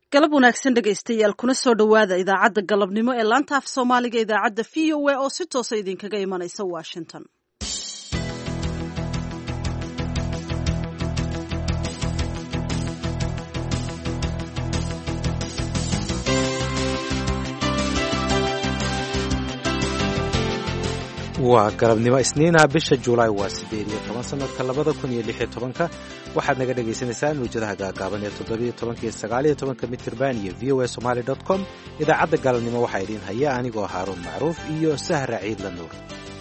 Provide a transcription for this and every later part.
galab wanaagsan dhegaystayaal kuna soo dhowaada idaacadda galabnimo ee laanta af soomaaliga idaacadda v o a oo si toosa idinkaga imanaysa washington. waa galabnimo isniina bisha Juulaay waa 18 sanadka 2016 waxaad naga dhagaysanaysaan muujadaha gaagaaban ee 17 iyo 19 mitirban iyo voasomali.com. idaacadda galabnimo waxaa idin haya anigoo Haaruun Macruuf iyo Sahra Ciidla Nuur.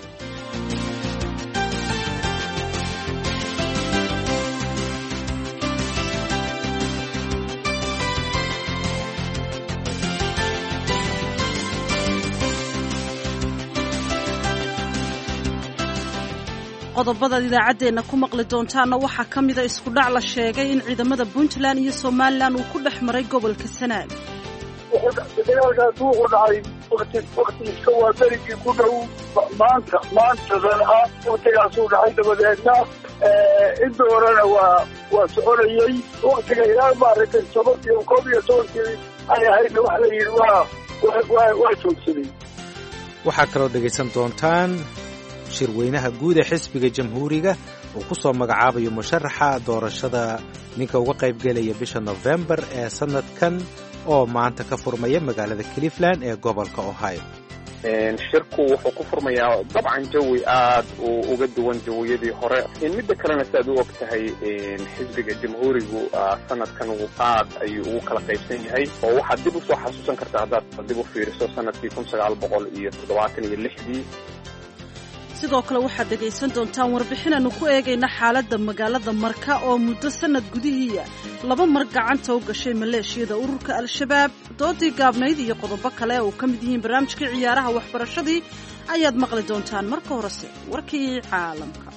qodobada idaacaddeena ku maqli doontaana waxaa ka mida isku dhac la sheegay in ciidamada Puntland iyo Somaliland uu ku dhex maray gobolka Sanaag. dagaalkaas wuxuu dhacay waqti iska waa berigii ku dhow maantadan ah waqtigaasuu dhacay dabadeedna inta horena waa soconayey waqtiga ilaa maaragtay 11 ay ahaydna wax la yidhi waa joogsaday. waxaa kaloo dhegaysan doontaan shirweynaha guud ee xisbiga jamhuuriga uu ku soo magacaabayo musharaxa doorashada ninka uga qaybgelaya bisha November ee sanadkan oo maanta ka furmaya magaalada Cleveland ee gobolka Ohio. shirku wuxuu ku furmayaa dabcan jawi aad uga duwan jawiyadii hore. midda kalena sidaad u ogtahay xisbiga jamhuurigu sanadkan aad ayuu ugu kala qaybsan yahay oo waxaad dib u soo xasuusan kartaa haddaad dib u fiiriso sanadkii 1976. sidoo kale waxaad dhegaysan doontaan warbixinaanu ku eegayna xaaladda magaalada Marka oo muddo sanad gudihiiya 2 mar gacanta u gashay maleeshiyada ururka Al-Shabaab. doodii gaabnayd iyo qodobo kale oo ka mid yihiin barnaamijkii ciyaaraha waxbarashadii ayaad maqli doontaan. marka horese warkii caalamka.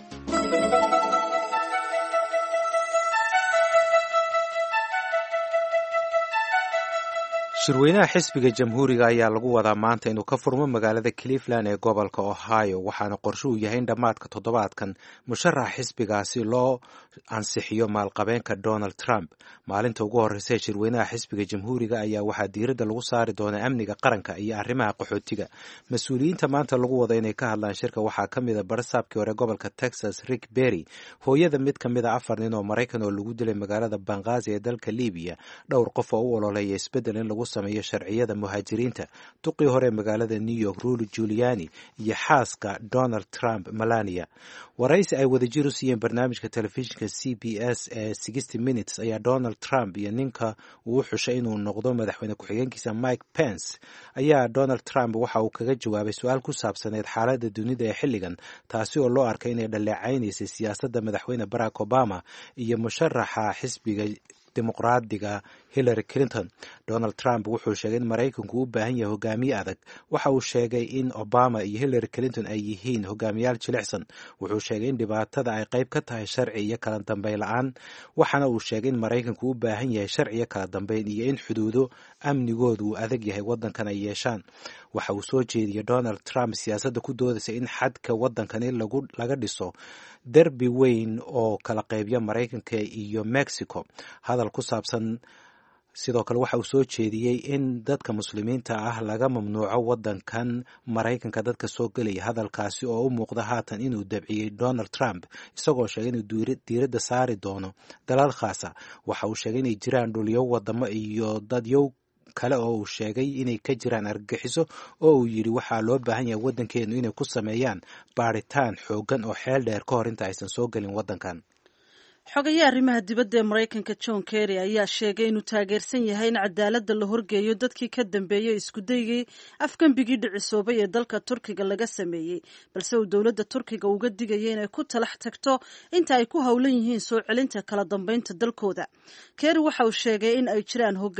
shirweynaha xisbiga jamhuuriga ayaa lagu wadaa maanta inuu ka furmo magaalada Cleveland ee gobolka Ohio, waxaana qorshe uu yahay in dhammaadka toddobaadkan musharaxa xisbigaasi loo ansixiyo maalqabeenka Donald Trump. maalinta ugu horreysay shirweynaha xisbiga jamhuuriga ayaa waxaa diiradda lagu saari doonaa amniga qaranka iyo arrimaha qaxootiga. mas-uuliyiinta maanta lagu wada inay ka hadlaan shirka waxaa ka mid a barsaabkii hore gobolka Texas Rick Perry, hooyada mid ka mid a 4 nin oo Maraykan oo lagu dilay magaalada Benghazi ee dalka Liibiya, dhowr qof oo u ololeeya isbeddel in lagu sameeyo sharciyada muhaajiriinta, duqii hore magaalada New York Rudy Giuliani iyo xaaska Donald Trump Melania. waraysi ay wadajir u siiyeen barnaamijka telefishinka CBS ee 60 Minutes ayaa Donald Trump iyo ninka uu xushay inuu noqdo madaxweyne ku-xigeenkiisa Mike Pence ayaa Donald Trump waxa uu kaga jawaabay su'aal ku saabsaneed xaaladda dunida ee xilligan, taasi oo loo arkay inay dhaleecaynaysay siyaasadda madaxweyne Barack Obama iyo musharaxa xisbiga dimuqraadiga Hillary Clinton. Donald Trump wuxuu sheegay in Maraykanku u baahan yahay hogaamiye adag. waxa uu sheegay in Obama iyo Hillary Clinton ay yihiin hogaamiyaal jilicsan. wuxuu sheegay in dhibaatada ay qayb ka tahay sharci iyo kala dambeyn la'aan, waxaana uu sheegay in Maraykanku u baahan yahay sharci iyo kala dambeyn iyo in xuduudo amnigoodu uu adag yahay waddankan ay yeeshaan. waxa uu soo jeediyay Donald Trump siyaasadda ku doodaysa in xadka waddankani laga dhiso derbi weyn oo kala qaybya Maraykanka iyo Mexico. hadal ku saabsan sidoo kale waxa uu soo jeediyey in dadka muslimiinta ah laga mamnuuco waddankan Maraykanka dadka soo gelaya. hadalkaasi oo u muuqda haatan inuu dabciyey Donald Trump, isagoo sheegay inuu diiradda saari doono dalal khaasa. waxa uu sheegay inay jiraan dhulyo wadamo iyo dadyow kale oo uu sheegay inay ka jiraan argagixiso, oo uu yidhi waxaa loo baahan yahay waddankeenu inay ku sameeyaan baaritaan xooggan oo xeel dheer ka hor inta aysan soo gelin waddankan. xogayaha arrimaha dibadda ee Maraykanka John Kerry ayaa sheegay inuu taageersan yahay in cadaaladda la horgeeyo dadkii ka dambeeyay isku daygii afgambigii dhicisoobay ee dalka Turkiga laga sameeyey, balse uu dowladda Turkiga uga digayay inay ku talax tagto inta ay ku howlan yihiin soo celinta kala dambeynta dalkooda. Kerry waxa uu sheegay in ay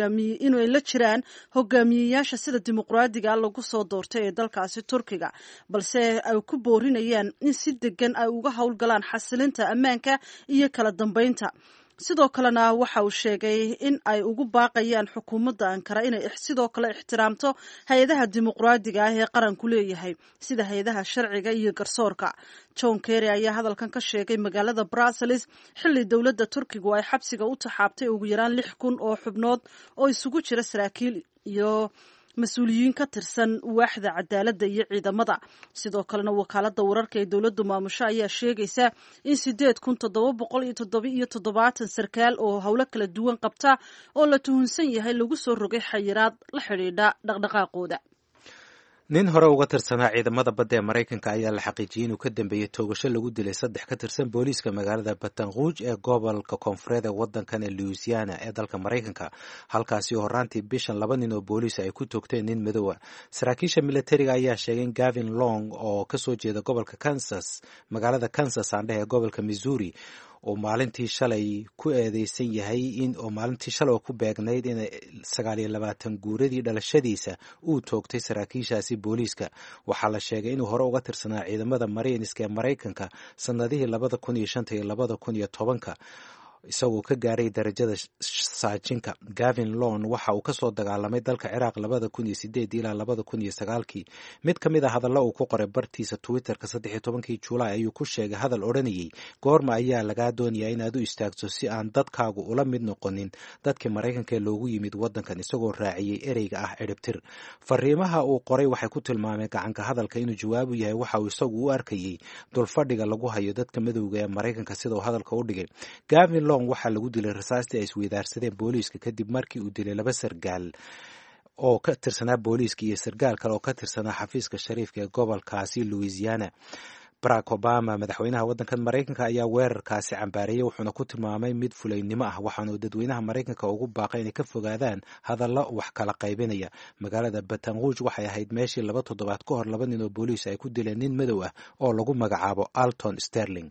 la jiraan hogaamiyeyaasha sida dimuqraadiga lagu soo doortay ee dalkaasi Turkiga, balse ay ku boorinayaan in si degan ay uga howlgalaan xasilinta ammaanka iyo kala dambeynta. sidoo kalena waxa uu sheegay in ay ugu baaqayaan xukuumadda Ankara inay sidoo kale ixtiraamto hay-adaha dimuqraadiga ah ee qaranku leeyahay sida hay-adaha sharciga iyo garsoorka. John Kerry ayaa hadalkan ka sheegay magaalada Brussels xilli dowladda Turkigu ay xabsiga u taxaabtay ugu yaraan 6,000 oo xubnood oo isugu jira saraakiil iyo mas-uuliyiin ka tirsan waaxda cadaaladda iyo ciidamada. Sidoo kalena wakaaladda wararka ee dowladdu maamusho ayaa sheegaysa in 8,777 sarkaal oo howlo kala duwan qabta oo la tuhunsan yahay lagu soo rogay xayiraad la xidhiidha dhaqdhaqaaqooda. nin hore uga tirsanaa ciidamada badda ee Maraykanka ayaa la xaqiijiyay inuu ka dambeeyay toogasho lagu dilay 3 ka tirsan booliiska magaalada Baton Rouge ee gobolka koonfureed ee waddankan Louisiana ee dalka Maraykanka, halkaasi oo horaantii bishan 2 nin oo booliis ay ku toogteen nin madow ah. Saraakiisha militariga ayaa sheegay in Gavin Long oo ka soo jeeda gobolka Kansas, magaalada Kansas aan dhahay gobolka Missouri, oo maalintii shalay ku eedeysan yahay oo maalintii shalay ku beegnayd in 29 guuradii dhalashadiisa uu toogtay saraakiishaasi booliiska. Waxaa la sheegay inuu hore uga tirsanaa ciidamada Marines-ka ee Maraykanka sanadihii 2005 iyo 2010 isagoo ka gaaray darajada saajinka. Gavin Long waxa uu ka soo dagaalamay dalka Ciraaq 2008 ilaa 2009. Mid ka mid ah hadallo uu ku qoray bartiisa Twitter-ka 13 Juulaay ayuu ku sheegay hadal odhanayay goorma ayaa lagaa doonayaa inaad u istaagto si aan dadkaagu ula mid noqonin dadkii Maraykanka ee loogu yimid waddankan, isagoo raaciyay ereyga ah ciribtir. Fariimaha uu qoray waxay ku tilmaameen gacanka hadalka inuu jawaabu yahay waxa uu isagu u arkayay dulfadhiga lagu hayo dadka madowga ee Maraykanka sida uu hadalka u dhigay. Gavin Long waxaa lagu dilay rasaastii ay isweydaarsadeen booliiska kadib markii uu dilay 2 sargaal oo ka tirsanaa booliiska iyo sargaal kale oo ka tirsanaa xafiiska shariifka ee gobolkaasi Louisiana. Barack Obama, madaxweynaha waddankan Maraykanka, ayaa weerarkaasi cambaareeyay wuxuuna ku tilmaamay mid fulaynimo ah, waxaana dadweynaha Maraykanka ugu baaqay inay ka fogaadaan hadallo wax kala qaybinaya. Magaalada Baton Rouge waxay ahayd meeshii 2 toddobaad ka hor 2 nin oo booliis ay ku dileen nin madow ah oo lagu magacaabo Alton Sterling.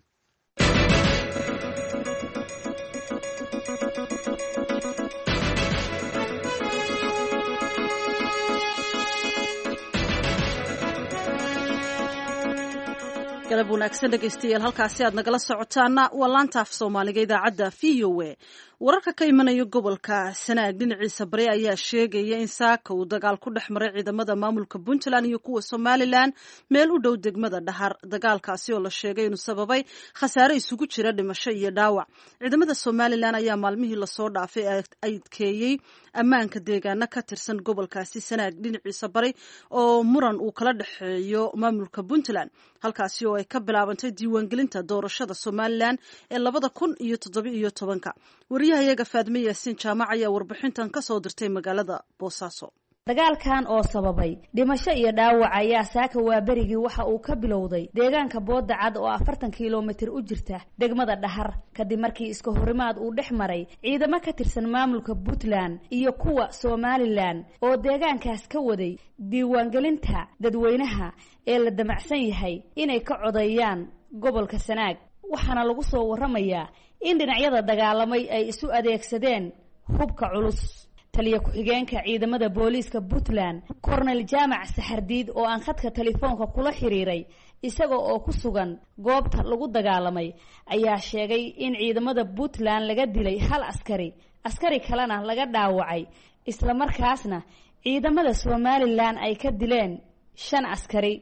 galab wanaagsan dhegaystayaal, halkaasi aad nagala socotaana waa laanta af Soomaaliga idaacadda VOA. wararka ka imanaya gobolka Sanaag dhinaciisa bari ayaa sheegaya in saaka uu dagaal ku dhex maray ciidamada maamulka Puntland iyo kuwa Somaliland meel u dhow degmada Dhahar. Dagaalkaasi oo la sheegay inuu sababay khasaare isugu jira dhimasho iyo dhaawac. Ciidamada Somaliland ayaa maalmihii la soo dhaafay adkeeyay ammaanka deegaano ka tirsan gobolkaasi Sanaag dhinaciisa bari oo muran uu kala dhaxeeyo maamulka Puntland, halkaasi oo ay ka bilaabantay diiwaangelinta doorashada Somaliland ee 2017. wariyahayaga Faadme Yaasin Jaamac ayaa warbixintan ka soo dirtay magaalada Boosaaso. dagaalkan oo sababay dhimasho iyo dhaawac ayaa saaka waaberigii waxa uu ka bilowday deegaanka Booda Cad oo 40 kiiloomitir u jirta degmada Dhahar, kadib markii iska horimaad uu dhex maray ciidamo ka tirsan maamulka Puntland iyo kuwa Somaliland oo deegaankaas ka waday diiwaangelinta dadweynaha ee la damacsan yahay inay ka codeeyaan gobolka Sanaag. waxaana lagu soo waramayaa in dhinacyada dagaalamay ay isu adeegsadeen hubka culus. taliye ku-xigeenka ciidamada booliiska Puntland Colonel Jaamac Saxardiid oo aan khadka telefoonka kula xiriiray isaga oo ku sugan goobta lagu dagaalamay ayaa sheegay in ciidamada Puntland laga dilay 1 askari kalena laga dhaawacay, isla markaasna ciidamada Somaliland ay ka dileen 5 askari.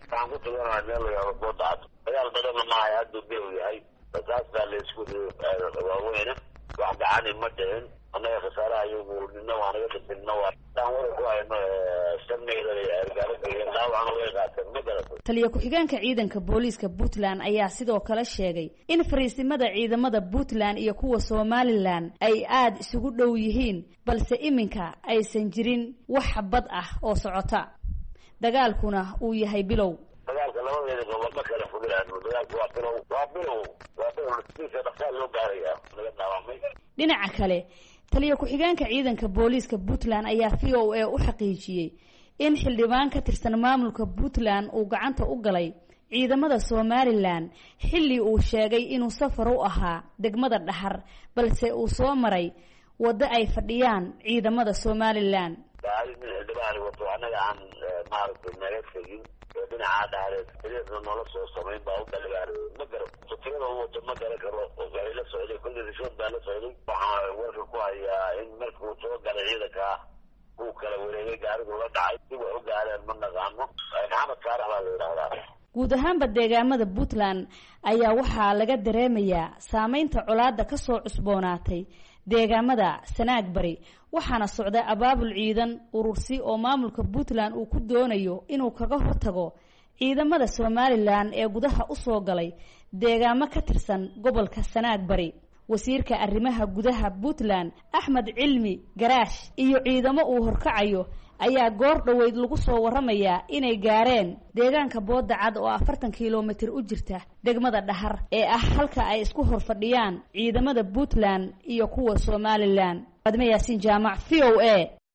dagaal badan ma ay hadda beeyahay dadka la isku waaweyn wax gacan ma dheen anaga khasaaraha iyo guulnimo waan uga dhigno waan ku hayno taliye ku-xigeenka ciidanka booliiska Puntland ayaa sidoo kale sheegay in fariisimada ciidamada Puntland iyo kuwa Somaliland ay aad isugu dhow yihiin, balse iminka aysan jirin wax bad ah oo socota, dagaalkuna uu yahay bilow. dagaalka labadeeda gobol ma kala fogaan, dagaalku waa bilow sida dhaqaal loo gaaraya laga dhaawamay. dhinaca kale taliye ku-xigeenka ciidanka booliiska Puntland ayaa VOA u xaqiijiyay in xildhibaan ka tirsan maamulka Puntland uu gacanta u galay ciidamada Somaliland xilli uu sheegay inuu safar u ahaa degmada Dhahar, balse uu soo maray wada ay fadhiyaan ciidamada Somaliland. xildhibaan wato anaga aan maaragtay meelkayga dhinaca Dhahar nolol soo sameyn baa u dhaligaan ma garo fikrada wato ma garo oo ay la socday kulli rishwad baa la socday waxaa warka ku hayaa in markuu soo galay ciidanka uu kala wareegay gaarigu la dhacay si wax u gaareen ma naqaano maxamed saarax baa la yidhaahdaa guud ahaanba deegaamada Puntland ayaa waxaa laga dareemayaa saameynta colaadda ka soo cusboonaatay deegaamada Sanaag Bari waxaana socda abaabul ciidan urursi oo maamulka Puntland uu ku doonayo inuu kaga hortago ciidamada Somaliland ee gudaha u soo galay deegaamo ka tirsan gobolka Sanaag Bari wasiirka arrimaha gudaha Puntland Axmed Cilmi Garaash iyo ciidamo uu horkacayo ayaa goor dhaweyd lagu soo waramayaa inay gaareen deegaanka Booda Cad oo 40 kiiloomitir u jirta degmada Dhahar ee ah halka ay isku horfadhiyaan ciidamada Puntland iyo kuwa Somaliland Fadma Yaasin Jaamac VOA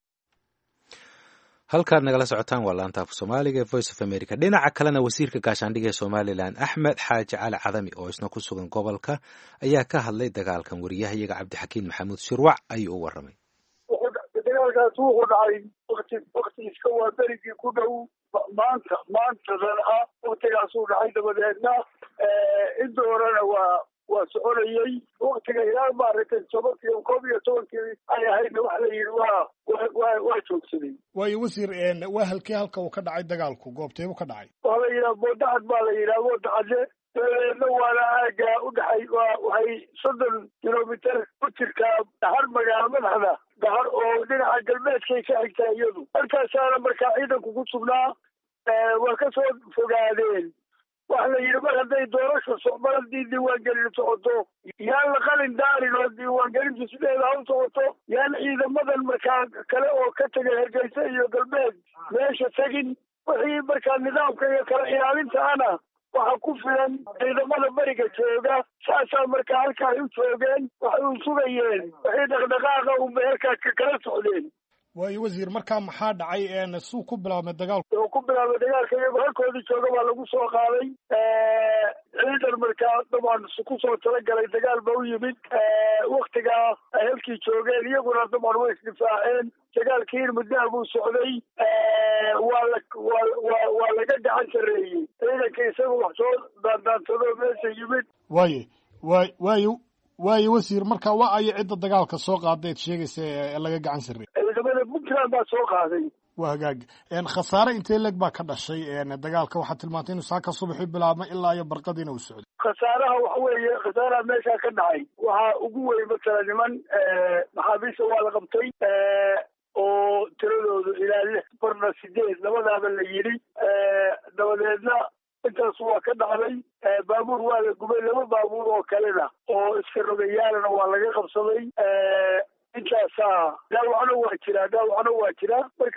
halkaad nagala socotaan waa laanta af Soomaaliga ee Voice of America dhinaca kalena wasiirka gaashaandhigga ee Somaliland Axmed Xaaji Cali Cadami oo isna ku sugan gobolka ayaa ka hadlay dagaalkan wariyahayaga Cabdixakiin Maxamuud Shirwac ayuu u waramay dagaalkaas wuxuu dhacay waqti iska waa berigii ku dhow maantadan waqtigaasuu dhacay dabadeedna inta horena waa soconayey waqtiga ilaa maaragtay 11 ay ahaydna waxa la yidhi waa joogsaday waayo wasiir waa halka uu ka dhacay dagaalku goobteebu ka dhacay waa la yidhaha boodacad baa la yidhaha boodacade dabadeedna waana aaga u dhaxay waxay 30 kilomitir ku jirtaa Dhahar magaalo madaxda Dhahar oo dhinaca galbeedkay ka xigtaa iyadu halkaasaana markaa ciidanku ku sugnaa waa ka soo fogaadeen waxa la yidhi mar hadday doorasho socmaladii diiwaangelin socoto yaan la qalin daarin oo diiwaangelintu sideeda ha u socoto yaan ciidamadan markaa kale oo ka tegay Hargeysa iyo galbeed meesha tegin wixii markaa nidaamka iyo kala ilaalintaana waxa ku filan ciidamada bariga jooga saasaa markaa halkaa ay u joogeen waxay u sugayeen wixii dhaqdhaqaaqa u meelkaa kala socdeen waayo wasiir markaa maxaa dhacay suu ku bilaabmay dagaalku ku bilaabmay dagaalka iyagoo halkoodii jooga baa lagu soo qaaday ciidan markaa dabcan ku soo talagalay dagaal ba u yimid waktigaa ay halkii joogeen iyaguna dabcan way isdifaaceen dagaalkii muddaha buu socday waa laga gacan sarreeyey ciidanka isaga wax soo daandaansado meesha yimid waayo wasiir markaa waa ayo cidda dagaalka soo qaadayd sheegaysa ee laga gacan sarreeyey ciidamada Puntland baa soo qaaday waa hagaag khasaare intee leg baa ka dhashay dagaalka waxaa tilmaantay inuu saaka subaxii bilaabmay ilaa iyo barqadiina uu socday khasaaraha waxa weeye khasaaraha meeshaa ka dhacay waxaa ugu weyn matala niman maxaabiista waa la qabtay oo tiradoodu ilaa 6 barna 8 labadaaba la yidhi dabadeedna intaas waa ka dhacday baabuur waa la gubay 2 baabuur oo kalena oo iska rogayaalana waa laga qabsaday intaasaa dhaawacna waa jiraa marka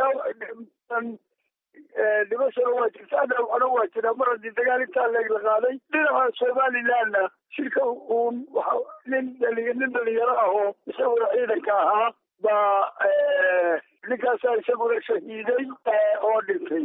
dhimashana waa jirtaa dhaawacna waa jiraa mar haddii dagaal intaa leeg la qaaday dhinaca Somalilandna shirka uun nin dhalinyaro ah oo isaguna ciidanka ahaa baa ninkaasaa isaguna shahiiday oo dhintay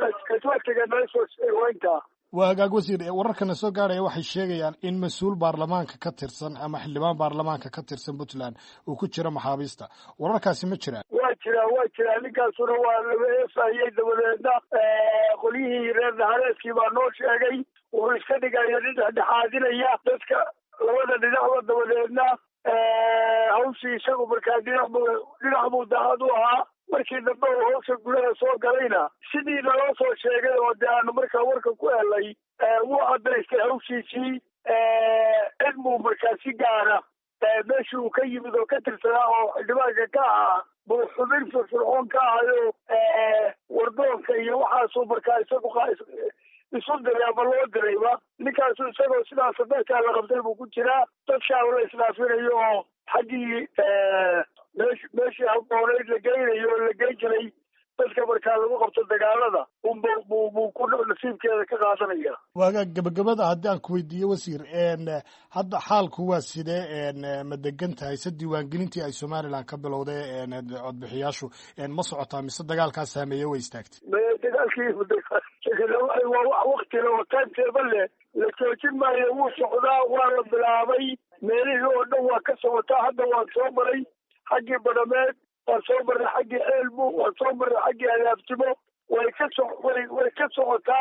waa hagaag wasiir wararkana soo gaaraya waxay sheegayaan in mas-uul baarlamaanka ka tirsan ama xildhibaan baarlamaanka ka tirsan Puntland uu ku jiro maxaabiista wararkaasi ma jiraan waa jiraa ninkaasuna waa laga eefayey dabadeedna qolyihii reer Dhahareedkii baa noo sheegay wuxuu iska dhigaya nin dhexdhexaadinaya dadka labada dhinacba dabadeedna hawshii isagu markaa dhinac buu daacad u ahaa markii dambe uu hawsha gudaha soo galayna sidii naloo soo sheegay oo dee aanu markaa warka ku helay wuu cadaystay hawshiisii cid buu markaa si gaara meeshii uu ka yimid oo ka tirsanaa oo xildhibaanka ka ahaa buu xubin firfircoon ka ahayo wardoonka iyo waxaasuu markaa isagu isu diray ama loo dirayba ninkaasu isagoo sidaas dadkaa la qabtay buu ku jiraa dadkaa la isdhaafinayo oo xaggii meeshii habooneyd la geynayo oo la geyn jiray dadka markaa lagu qabto dagaalada buu ku nasiibkeeda ka qaadanaya waaga gabagabada haddii aan ku weydiiyo wasiir hadda xaalku waa sidee ma degan tahay se diiwaangelintii ay Somaliland ka bilowday codbixiyaashu ma socotaa mise dagaalkaa saameeye way istaagtay dagaalkii waa waqti la timetable leh la joojin maayo wuu socdaa waa la bilaabay meelihii oo dhan waa ka socotaa hadda waan soo maray xaggii Badhameed waan soo maray xaggii Ceelbu waan soo maray xaggii Alaabtimo way ka socotaa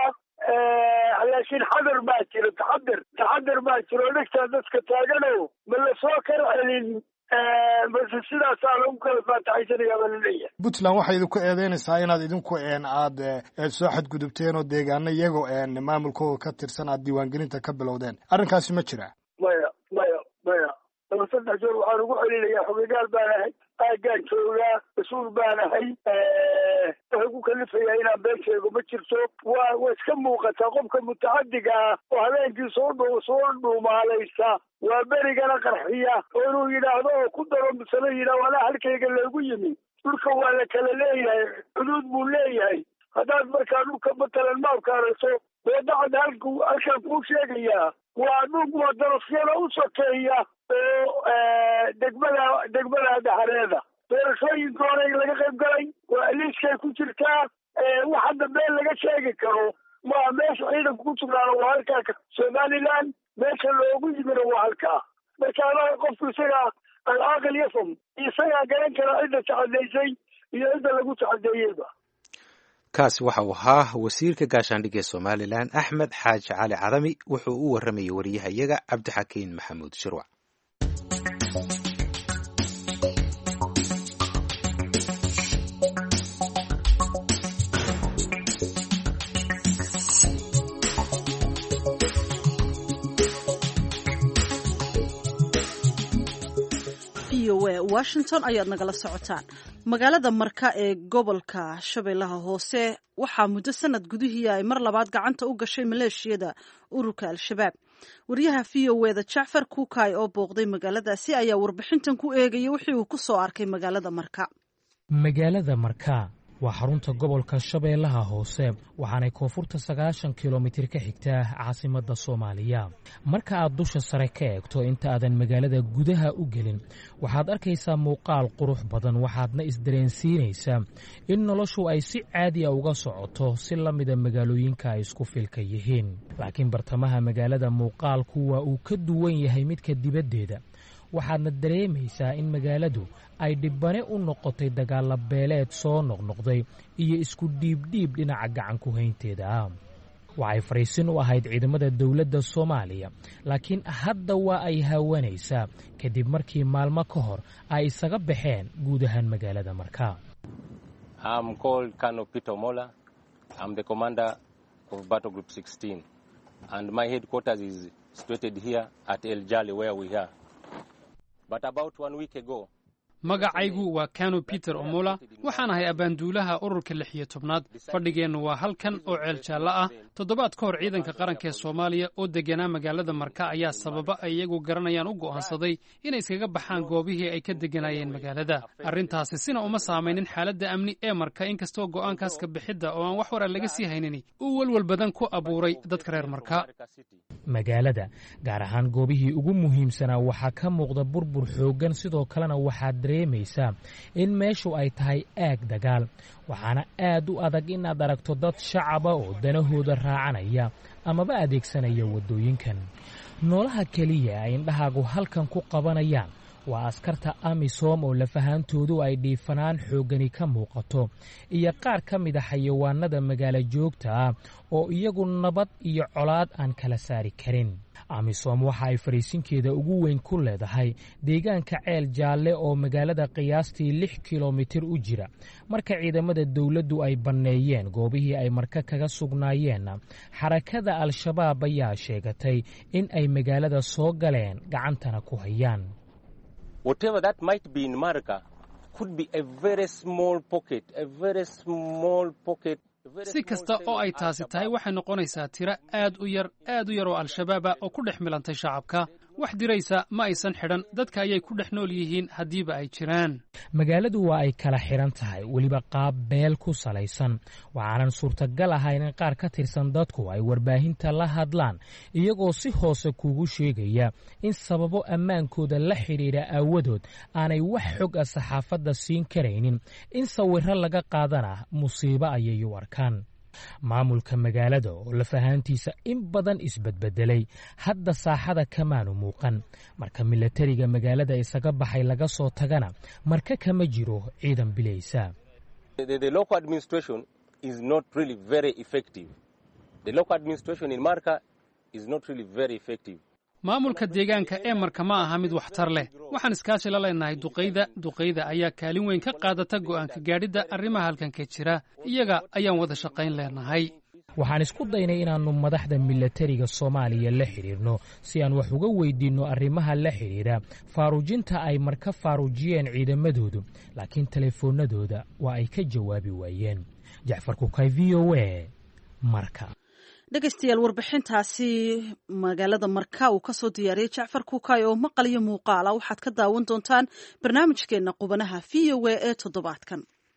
laakiin xadar baa jiro, taxadar baa jiro dhegtaa dadka taagano ma la soo kala celin base sidaasaa lagu kala faataxaysanayaa baa laleeyahay. puntland waxay idinku eedeynaysaa inaad idinku aad soo xadgudubteen oo deegaano iyagoo maamulkooda ka tirsan aad diiwaangelinta ka bilowdeen, arrinkaasi ma jira? maya laba 3 jeer waxaan ugu celinayaa xogegaal baan ahay, aaggaan joogaa, mas-uul baan ahay, waxay ku kalifayaa inaan been sheego ma jirto. waa iska muuqataa qofka mutacadiga ah oo habeenkii soo dhuumaalaysa waa berigana qarxiya oo inuu yidhaahdo oo ku daro misana yidhaah walaa halkayga loogu yimi. dhulka waa la kala leeyahay, xuduud buu leeyahay. haddaad markaa dhulka matalan maabka aragto beedacad halkaan kuu sheegayaa waa dhul darafyada u sokeeya oo degmada Dahareeda. doorashooyinka hore laga qayb galay waa liiskay ku jirtaa. wax hadda been laga sheegi karo maa meesha ciidanku ku sugnaana waa halkaa Somaliland, meesha loogu yimina waa halkaa. marka anaga qofku isaga alcaaqil yafam isagaa garan kara cidda tacadaysay iyo cidda lagu tacadeeyeyba. kaasi waxa uu ahaa wasiirka gaashaandhigga ee Somaliland Axmed Xaaji Cali Cadami, wuxuu u waramayay wariyahayaga Cabdixakiin Maxamuud Shirwac. Washington ayaad nagala socotaan. magaalada Marka ee gobolka Shabeellaha Hoose waxaa muddo sanad gudihii ay mar labaad gacanta u gashay maleeshiyada ururka Al-Shabaab. wariyaha VOA-da Jacfar Kuukay oo booqday magaaladaasi ayaa warbixintan ku eegayay wixii uu ku soo arkay magaalada Marka. magaalada Marka waa xarunta gobolka Shabeellaha Hoose waxaanay koonfurta 90 kilomitir ka xigtaa caasimadda Soomaaliya. marka aad dusha sare ka eegto inta aadan magaalada gudaha u gelin waxaad arkaysaa muuqaal qurux badan, waxaadna isdareensiinaysaa in noloshu ay si caadi ah uga socoto si la mida magaalooyinka ay isku filka yihiin. laakiin bartamaha magaalada muuqaalku waa uu ka duwan yahay midka dibaddeeda. waxaadna dareemaysaa in magaaladu ay dhibbane u noqotay dagaalla beeleed soo noqnoqday iyo isku dhiibdhiib dhinaca gacan ku haynteeda ah. waxay fariisin u ahayd ciidamada dowladda Soomaaliya, laakiin hadda waa ay haawanaysaa kadib markii maalmo ka hor ay isaga baxeen guud ahaan magaalada Marka. I'm called Colonel Peter Mola. I'm the commander of Battle Group 16 and my headquarters is situated here at El Jali where we are. But about 1 week ago, magacaygu waa Kano Peter Omola, waxaan ahay abaanduulaha ururka 16aad. fadhigeennu waa halkan oo ceel jaalla ah. toddobaad ka hor ciidanka qaranka ee Soomaaliya oo deganaa magaalada Marka ayaa sababa ay iyagu garanayaan u go'aansaday inay iskaga baxaan goobihii ay ka deganayeen magaalada. arrintaasi sina uma saameynin xaaladda amni ee Marka, inkastoo go'aankaas ka bixidda oo aan wax warar laga sii haynin uu walwal badan ku abuuray dadka reer Marka. magaalada gaar ahaan goobihii ugu muhiimsanaa waxaa ka muuqda burbur xooggan, sidoo kalena waxaad dareemaysaa in meeshu ay tahay aag dagaal. waxaana aad u adag inaad aragto dad shacaba oo danahooda raacanaya amaba adeegsanaya waddooyinkan. noolaha keliya ay indhahaagu halkan ku qabanayaan waa askarta AMISOM oo lafahaantoodu ay dhiifanaan xooggani ka muuqato, iyo qaar ka mid a xayawaanada magaalo joogta ah oo iyagu nabad iyo colaad aan kala saari karin. AMISOM waxa ay fariisinkeeda ugu weyn ku leedahay deegaanka Ceel Jaalle oo magaalada qiyaastii 6 kilomitir u jira. marka ciidamada dawladdu ay banneeyeen goobihii ay Marka kaga sugnaayeen, xarakada Al-Shabaab ayaa sheegatay in ay magaalada soo galeen gacantana ku hayaan. whatever that might be in Marka could be a very small pocket, si kasta oo ay taasi tahay waxay noqonaysaa tiro aad u yar oo Al-Shabaab oo ku dhex milantay shacabka. wax diraysa ma aysan xidhan, dadka ayay ku dhex nool yihiin haddiiba ay jiraan. magaaladu waa ay kala xidhan tahay, weliba qaab beel ku salaysan. waxaanan suurtagal ahayn in qaar ka tirsan dadku ay warbaahinta la hadlaan iyagoo si hoose kuugu sheegaya in sababo ammaankooda la xidhiidha aawadood aanay wax xog ah saxaafadda siin karaynin, in sawirro laga qaadana musiibo ayay u arkaan. maamulka magaalada oo lafahaantiisa in badan isbedbedelay hadda saaxada kamaanu muuqan. marka milatariga magaalada isaga baxay laga soo tagana Marka kama jiro ciidan bilaysa. The local administration is not really very effective. The local administration in Marka is not really very effective. maamulka deegaanka ee Marka ma aha mid waxtar leh. Waxaan iskaashi la leenahay duqeyda ayaa kaalin weyn ka qaadata go'aanka gaadhida arrimaha halkan ka jira. Iyaga ayaan wada shaqayn leenahay. waxaan isku daynay inaannu madaxda milatariga Soomaaliya la xiriirno si aan wax uga weydiinno arrimaha la xiriira faaruujinta ay Marka faaruujiyeen ciidamadoodu, laakiin telefoonadooda waa ay ka jawaabi waayeen. Jacfar Kukay, VOA, Marka. dhegaystayaal warbixintaasi magaalada Marka uu ka soo diyaariyay Jacfar Kukay oo maqal iyo muuqaal ah waxaad ka daawan doontaan barnaamijkeena qubanaha VOA ee toddobaadkan.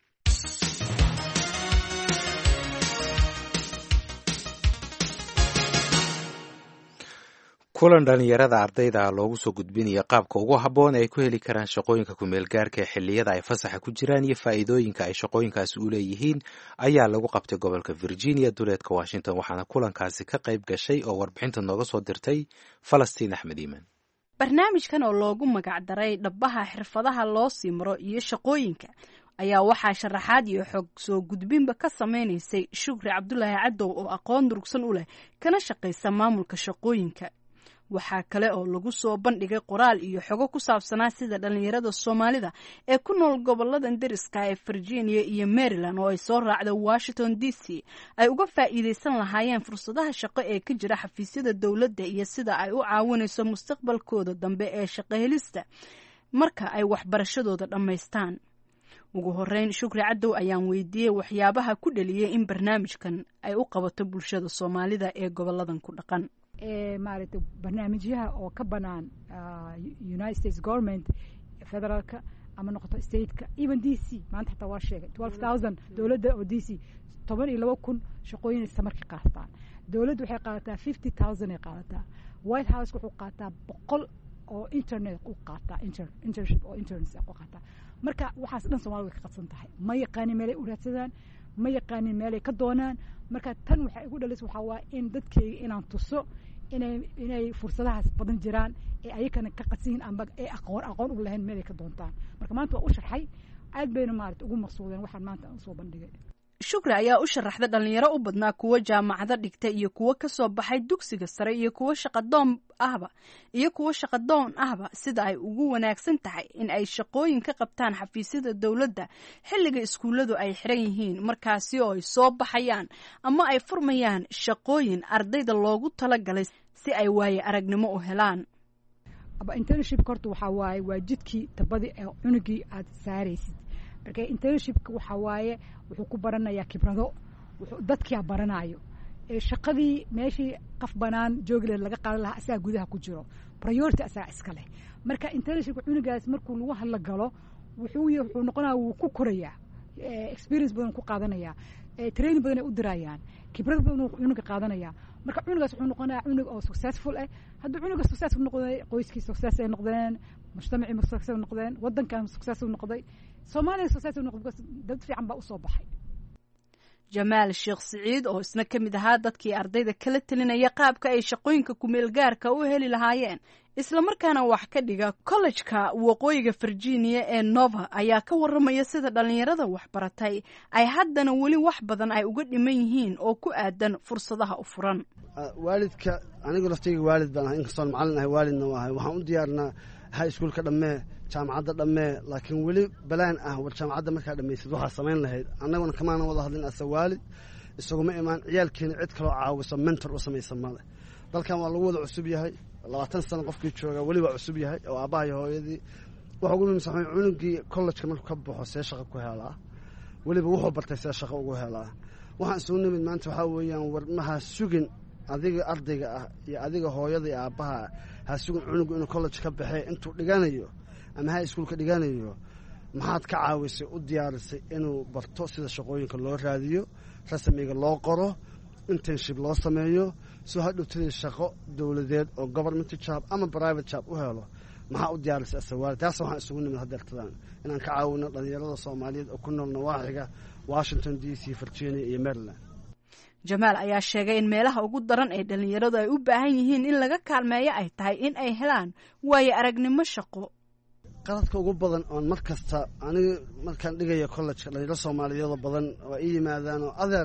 kulan dhalinyarada ardayda loogu soo gudbinaya qaabka ugu habboon ay ku heli karaan shaqooyinka ku-meelgaarka ee xilliyada ay fasaxa ku jiraan iyo faa'iidooyinka ay shaqooyinkaasi u leeyihiin ayaa lagu qabtay gobolka Virginia duleedka Washington, waxaana kulankaasi ka qayb gashay oo warbixinta nooga soo dirtay Falastiin Axmed Iimaan. barnaamijkan oo loogu magac daray dhabaha xirfadaha loo sii maro iyo shaqooyinka ayaa waxaa sharaxaad iyo xog soo gudbinba ka sameynaysay Shukri Cabdulaahi Cadow oo aqoon durugsan u leh kana shaqaysa maamulka shaqooyinka. waxaa kale oo lagu soo bandhigay qoraal iyo xogo ku saabsanaa sida dhalinyarada Soomaalida ee ku nool gobolada deriska ee Virginia iyo Maryland oo ay soo raacday Washington DC ay uga faa'iideysan lahaayeen fursadaha shaqo ee ka jira xafiisyada dawladda iyo sida ay u caawinayso mustaqbalkooda dambe ee shaqo helista marka ay waxbarashadooda dhammaystaan. ugu horeyn Shukri Cadow ayaan weydiiyey waxyaabaha ku dhaliyay in barnaamijkan ay u qabato bulshada Soomaalida ee goboladan ku dhaqan. maaragtay barnaamijyaha oo ka banaan United States government federaalka ama noqoto stateka even DC maanta xitaa waa sheegay 12,000 dowladda oo DC 12,000 shaqooyin samarka qaataan. dowladdu waxay qaadataa 50,000 ay qaadataa. White House wuxuu qaataa 100 oo internet u qaataa internship oo interns ku qaataa. marka waxaas dhan Soomaaliya way ka qadsan tahay. ma yaqaanin meel ay u raadsadaan, ma yaqaanin meel ay ka doonaan. marka tan waxa igu dhalisay waxa waa in dadkayga inaan tuso inay fursadahaas badan jiraan ee ayakana ka qadsiin ama ee aqoon u lahayn meel ay ka doontaan. marka maanta waa u sharxay aad bayna maaragtay ugu maqsuudeen waxaan maanta soo bandhigay. Shukri ayaa u sharaxday dhalinyaro u badnaa kuwa jaamacada dhigtay iyo kuwa ka soo baxay dugsiga sare iyo kuwa shaqadoon ahba sida ay ugu wanaagsan tahay in ay shaqooyin ka qabtaan xafiisyada dawladda xilliga iskuuladu ay xiran yihiin markaasi oo ay soo baxayaan ama ay furmayaan shaqooyin ardayda loogu talagalay si ay waaye aragnimo u helaan. internship horta waxa waaye waa jidkii tabadi ee cunugii aad saaraysid. marka internshipka waxa waaye wuxuu ku baranayaa khibrado, wuxuu dadkii baranayo shaqadii meeshii qaf banaan joogi laga qaadan lahaa asaga gudaha ku jiro priority asaga iska leh. marka internshipka cunugaas markuu lagu hadla galo wuxuu noqonayaa wuu ku korayaa, experience badan ku qaadanaya, training badan ay u dirayaan, khibrad badan cunuga qaadanaya. marka cunugaas wuxuu noqonayaa cunug oo successful ah. hadduu cunuga successful noqday qoyskii success ay noqdeen, mujtamacii success ay noqdeen, wadankan success uu noqday, Soomaaliya success uu noqday, dad fiican baa u soo baxay. Jamaal Sheekh Saciid oo isna ka mid ahaa dadkii ardayda kala talinaya qaabka ay shaqooyinka ku-meel gaarka u heli lahaayeen isla markaana wax ka dhiga college-ka waqooyiga Virginia ee Nova ayaa ka waramaya sida dhalinyarada wax baratay ay haddana weli wax badan ay uga dhiman yihiin oo ku aadan fursadaha u furan. waalidka anigu laftayga waalid baan ahay, inkastoo macallin ahay waalidna waa ahay. waxaan u diyaarnaa high schoolka dhammee, jaamacadda dhammee, laakiin weli balaan ah war jaamacadda markaa dhammaysid waxaa samayn lahayd. annaguna kamaana wada hadlin asa waalid isaguma imaan ciyaalkeena cid kaloo caawiso mentor u samaysa male. dalkan waa lagu wada cusub yahay, 20 sano qofkii jooga weli waa cusub yahay oo aabbaha iyo hooyadii. waxa ugu muhiimsan cunugii college-ka markuu ka baxo see shaqo ku helaa, weliba wuxuu bartay see shaqo ugu helaa. waxaan soo nimid maanta waxaa weeyaan war maha sugin adiga ardayga ah iyo adiga hooyada iyo aabbaha ha sugin cunugu inuu college ka baxee intuu dhiganayo ama high school ka dhiganayo maxaad ka caawisay u diyaarisay inuu barto sida shaqooyinka loo raadiyo, rasmiga loo qoro, internship loo sameeyo, soo hadhowtay shaqo dawladeed oo government job ama private job u helo. maxaa u diyaarisay asawaal? taas waxaan isugu nimid hadeertadaan inaan ka caawino dhalinyarada Soomaaliyeed oo ku nool nawaaxiga Washington DC, Virginia iyo Maryland. Jamaal ayaa sheegay in meelaha ugu daran ee dhalinyaradu ay u baahan yihiin in laga kaalmeeyo ay tahay in ay helaan waayo aragnimo shaqo. qaladka ugu badan oo markasta aniga markaan dhigayo college dhalinyaro Soomaaliyeed badan oo ay yimaadaan oo adeer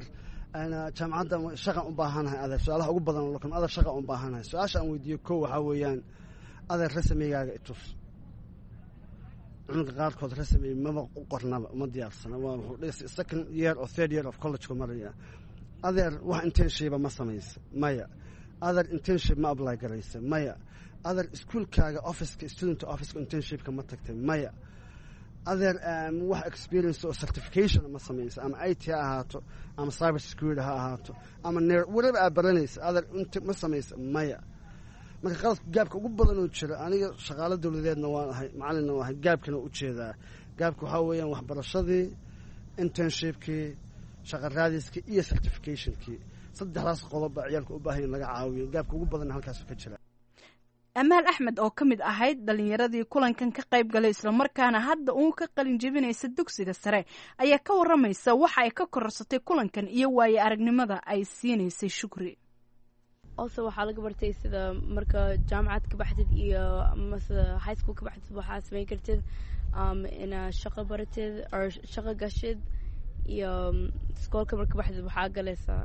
jaamacadda shaqan u baahanahay adeer su-aalaha ugu badan lokan adeer shaqa u baahanahay su-aasha aan weydiiyo kow waxaa weeyaan adeer rasamigaaga itus cunuga qaarkood rasmi maba u qornaba uma diyaarsana waa wuxuu dhigay second year or third year of college-ka maraya adeer wax internship ma samaysa maya adeer internship ma apply garaysa maya adeer iskuulkaaga officeka student officeka internshipka ma tagtay maya adeer wax experience oo certification ma samaysa ama IT ha ahaato ama cyber security ha ahaato ama whatever aad baranaysa adeer ma samaysa maya marka qaladka gaabka ugu badan oo jira aniga shaqaale dawladeedna waan ahay macalinna waan ahay gaabkana u jeedaa gaabka waxaa weeyaan waxbarashadii internshipkii shaqa raadiskii iyo certificationkii saddexdaas qodob baa ciyaalka u baahan in laga caawiyo gaabka ugu badanna halkaas ka jira amaal axmed oo ka mid ahayd dhalinyaradii kulankan ka qayb galay islamarkaana hadda uun ka qalin jebinaysa dugsiga sare ayaa ka waramaysa waxa ay ka korarsatay kulankan iyo waaye aragnimada ay siinaysay Shukri also waxaa laga bartay sida marka jaamacad ka baxdid iyo mase high school ka baxdid waxaa samayn kartid ina shaqo baratid or shaqo gashid iyo iskoolka marka baxdid waxaa galaysaa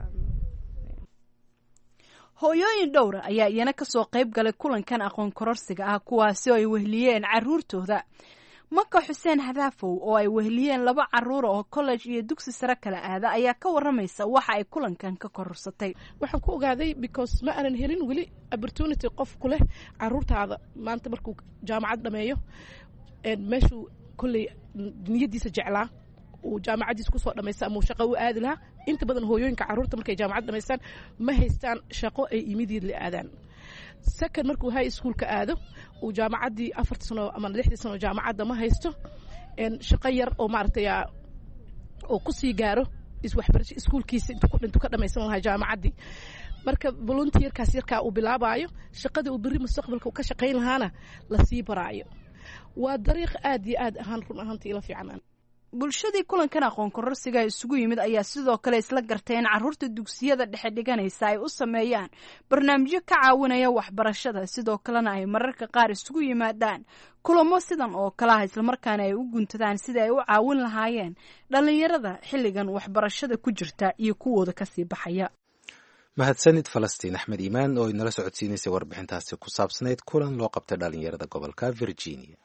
hooyooyin dhowra ayaa iyana ka soo qayb galay kulankan aqoon kororsiga ah kuwaasi oo ay wehliyeen caruurtooda maka xuseen hadaafow oo ay wehliyeen 2 caruur oo college iyo dugsi sare kala aada ayaa ka waramaysa waxa ay kulankan ka kororsatay waxaan ku ogaaday because ma aanan helin weli opportunity qof ku leh caruurtaada maanta markuu jaamacad dhameeyo meeshuu kulley niyadiisa jeclaa uu jaamacadiisa kusoo dhamaysta ama shaqo u aadi lahaa inta badan hooyooyinka caruurta markay jaamacad dhamaystaan ma haystaan shaqo ay immediately aadaan second markuu high schoolka aado uu jaamacaddii 4 sano ama 6 sano jaamacadda ma haysto shaqo yar oo maaragtay oo ku sii gaaro waxbarasho iskuulkiisa intuu ka dhamaysan lahaa jaamacaddii marka volunteerkaas yarkaa uu bilaabayo shaqada uu berri mustaqbalka ka shaqayn lahaana la sii baraayo waa dariiq aad iyo aad ahaan run ahaantii ila fiican bulshadii kulankan aqoon kororsiga isugu yimid ayaa sidoo kale isla gartay in caruurta dugsiyada dhexe dhiganaysa ay u sameeyaan barnaamijyo ka caawinaya waxbarashada sidoo kalena ay mararka qaar isugu yimaadaan kulamo sidan oo kale ah isla markaana ay u guntadaan sida ay u caawin lahaayeen dhalinyarada xilligan waxbarashada ku jirta iyo kuwooda ka sii baxaya mahadsanid Falastiin Axmed Iimaan oo inala socodsiinaysay warbixintaasi ku saabsanayd kulan loo qabtay dhalinyarada gobolka Virginia.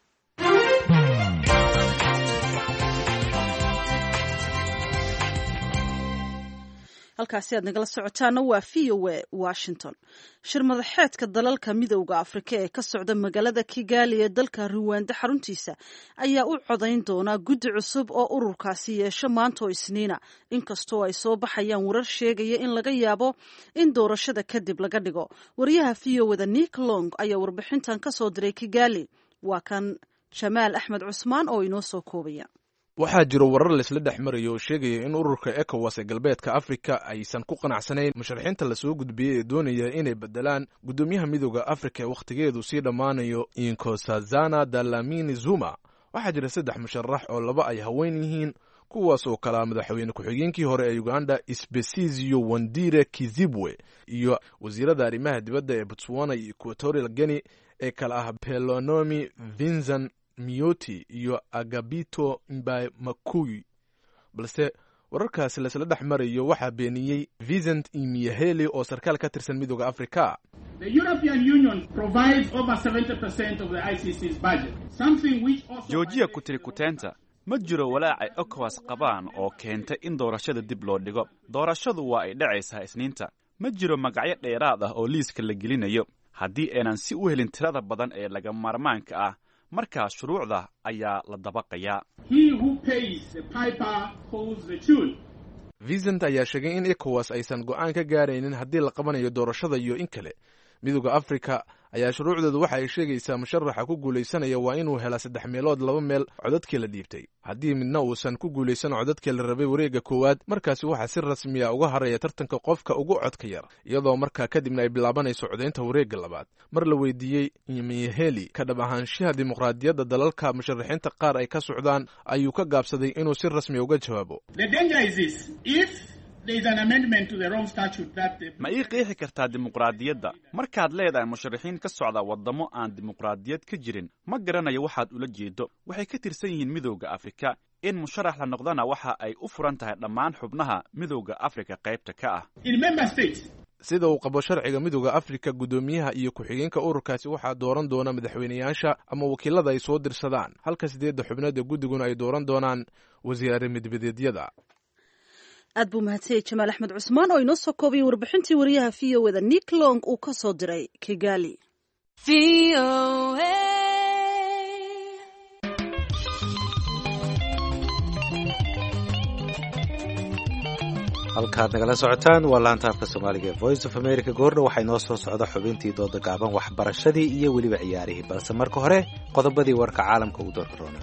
halkaasi aad nagala socotaana waa VOA Washington. Shir madaxeedka dalalka midowga Afrika ee ka socda magaalada Kigali ee dalka Rwanda xaruntiisa ayaa u codayn doona guddi cusub oo ururkaasi yeesho maanta oo Isniina, inkastoo ay soo baxayaan warar sheegaya in laga yaabo in doorashada kadib laga dhigo. Wariyaha VOA-da Nick Long ayaa warbixintan ka soo diray Kigali. Waa kan Jamaal Axmed Cusmaan oo inoo soo koobaya. waxaa jiro warar laisla dhex marayo oo sheegaya in ururka ECOWAS ee galbeedka Afrika aysan ku qanacsanayn musharaxiinta la soo gudbiyay ee doonaya inay bedelaan gudoomiyaha midowga Afrika ee waqtigeedu sii dhammaanayo Nkosazana Dlamini Zuma. waxaa jira 3 musharax oo 2 ay haween yihiin, kuwaas oo kala madaxweyne ku-xigeenkii hore ee Uganda Isbesizio Wandire Kizibwe iyo wasiirada arrimaha dibadda ee Botswana iyo Equatorial Guinea ee kala ah Pelonomi Vincent Mioti iyo Agabito Mbamakuyi. balse wararkaasi lasla dhex marayo waxaa beeniyey Vincent Imiyaheli oo sarkaal ka tirsan midowga Afrika. The European Union provides over 70% of the ICC's budget, something which also Georgia kutirikuteenta ma jiro walaac ay ECOWAS qabaan oo keenta in doorashada dib loo dhigo. Doorashadu waa ay dhacaysaa Isniinta. Ma jiro magacyo dheeraad ah oo liiska la gelinayo haddii aanan si u helin tirada badan ee laga maarmaanka ah. markaas shuruucda ayaa la dabaqayaa. He who pays the piper holds the tune. Vincent ayaa sheegay in ECOWAS aysan go'aan ka gaaraynin haddii la qabanayo doorashada iyo in kale. midowga Afrika ayaa shuruucdeedu waxa ay sheegaysaa musharaxa ku guuleysanaya waa inuu hela 3 meelood 2 meel codadkii la dhiibtay. haddii midna uusan ku guuleysan codadkii la rabay wareegga koowaad, markaasi waxaa si rasmi ah uga haraya tartanka qofka ugu codka yar, iyadoo markaa kadibna ay bilaabanayso codeynta wareegga labaad. mar la weydiiyey Imiyaheli ka dhab ahaanshaha dimuqraadiyadda dalalka musharaxiinta qaar ay ka socdaan, ayuu ka gaabsaday inuu si rasmi uga jawaabo. The danger is this: if there is an amendment to the Rome Statute that ma ii qeexi kartaa dimuqraadiyadda markaad leedahay musharaxiin ka socda wadamo aan dimuqraadiyad ka jirin? ma garanayo waxaad ula jeedo. waxay ka tirsan yihiin midowga Afrika. in musharax la noqdana waxa ay u furan tahay dhammaan xubnaha midowda afrika qaybta ka ah. sida uu qabo sharciga midowda afrika guddoomiyaha iyo ku-xigeenka ururkaasi waxaa dooran doona madaxweynayaasha ama wakiilada ay soo dirsadaan, halka 8 xubnood ee guddiguna ay dooran doonaan wasiire midbadeedyada. aad buu mahadsanyahay Jamaal Axmed Cusmaan oo inoo soo koobay warbixintii wariyaha VOA Nick Long uu ka soo diray Kigali. halkaad nagala socotaan waa laanta afka Soomaaliga ee Voice of America. goordhow waxay noo soo socda xubintii dooda gaaban, waxbarashadii iyo weliba ciyaarihii, balse marka hore qodobadii warka caalamka ugu doorka roona.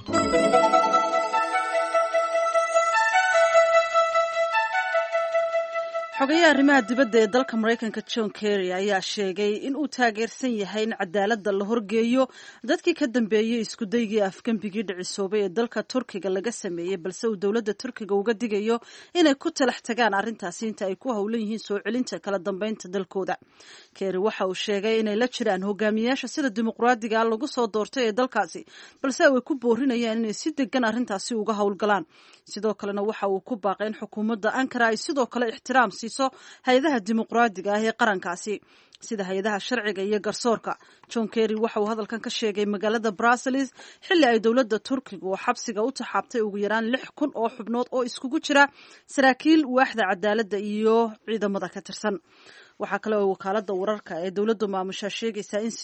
xogayaha arrimaha dibadda ee dalka Mareykanka John Kerry ayaa sheegay in uu taageersan yahay in cadaaladda la horgeeyo dadkii ka dambeeyay isku daygii afgambigii dhicisoobay ee dalka Turkiga laga sameeyey, balse uu dowladda Turkiga uga digayo inay ku talax tagaan arrintaasi inta ay ku howlan yihiin soo celinta kala dambeynta dalkooda. Kerry waxa uu sheegay inay la jiraan hogaamiyayaasha sida dimuqraadiga lagu soo doortay ee dalkaasi, balse ay ku boorinayaan inay si degan arrintaasi uga howlgalaan. sidoo kalena waxa uu ku baaqay in xukuumadda Ankara ay sidoo kale ixtiraam siiso hay'adaha dimuqraadiga ah ee qarankaasi sida hay'adaha sharciga iyo garsoorka. John Kerry waxa uu hadalkan ka sheegay magaalada Brussels xilli ay dowladda Turkiga oo xabsiga u taxaabtay ugu yaraan 6,000 oo xubnood oo iskugu jira saraakiil waaxda cadaaladda iyo ciidamada ka tirsan. waxaa kale oo wakaaladda wararka ee dowladda maamusha sheegaysaa in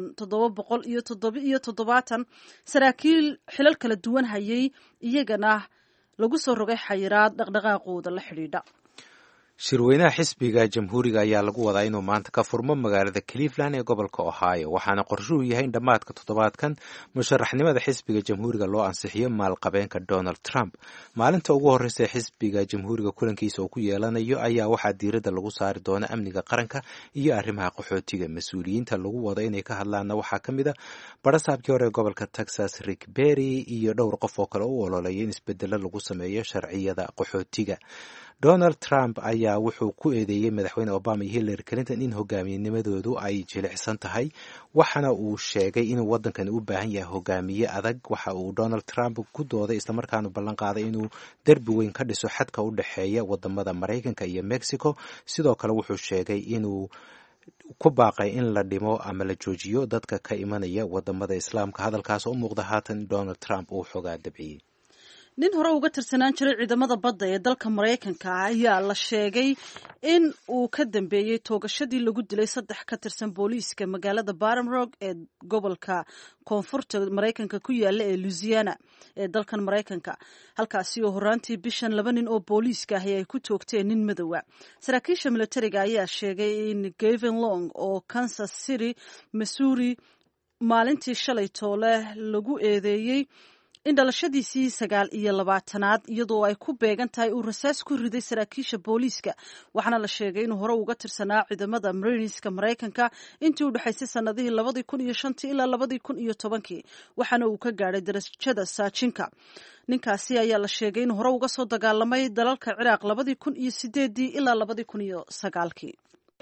8,777 saraakiil xilal kala duwan hayay iyagana lagu soo rogay xayiraad dhaqdhaqaaqooda la xidhiidha. shirweynaha xisbiga jamhuuriga ayaa lagu wadaa inuu maanta ka furmo magaalada Cleveland ee gobolka Ohio, waxaana qorshuhu yahay in dhammaadka toddobaadkan musharaxnimada xisbiga jamhuuriga loo ansixiyo maalqabeenka Donald Trump. maalinta ugu horreysa xisbiga jamhuuriga kulankiisa uu ku yeelanayo ayaa waxaa diiradda lagu saari doona amniga qaranka iyo arrimaha qaxootiga. mas-uuliyiinta lagu wada inay ka hadlaana waxaa ka mid a barasaabkii hore ee gobolka Texas Rick Perry iyo dhowr qof oo kale u ololeeya in isbedelo lagu sameeyo sharciyada qaxootiga. Donald Trump ayaa wuxuu ku eedeeyey madaxweyne Obama iyo Hillary Clinton in hogaamiyanimadoodu ay jilicsan tahay, waxaana uu sheegay inuu waddankani u baahan yahay hogaamiye adag. waxa uu Donald Trump ku dooday islamarkaana ballan qaaday inuu derbi weyn ka dhiso xadka u dhexeeya wadamada Mareykanka iyo Mexico. sidoo kale wuxuu sheegay inuu ku baaqay in la dhimo ama la joojiyo dadka ka imanaya wadamada Islaamka. hadalkaas oo muuqda haatan Donald Trump uu xogaa dabciyey. nin hore uga tirsanaan jiray ciidamada badda ee dalka Mareykanka ayaa la sheegay in uu ka dambeeyey toogashadii lagu dilay 3 ka tirsan booliiska magaalada Baton Rouge ee gobolka koonfurta Mareykanka ku yaala ee Louisiana ee dalkan Mareykanka. halkaasi oo horaantii bishan 2 nin oo booliiska ah ay ku toogteen nin madow. saraakiisha militariga ayaa sheegay in Gavin Long oo Kansas City, Missouri maalintii shalay toole lagu eedeeyey in dhalashadiisii 29aad iyadoo ay ku beegan tahay uu rasaas ku riday saraakiisha booliiska, waxaana la sheegay inuu hore uga tirsanaa ciidamada Marineska Mareykanka intii u dhaxaysay sanadihii 2005 ilaa 2010, waxaana uu ka gaadhay darajada saajinka. ninkaasi ayaa la sheegay inuu hore uga soo dagaalamay dalalka Ciraaq 2008 ilaa 2009.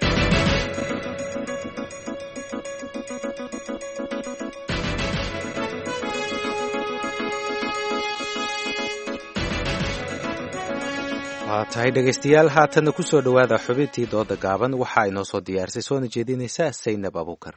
waa tahay dhegaystayaal, haatanna ku soo dhowaada xubintii dooda gaaban. waxaa inoo soo diyaarisay soona jeedinaysa Saynab Abuukar.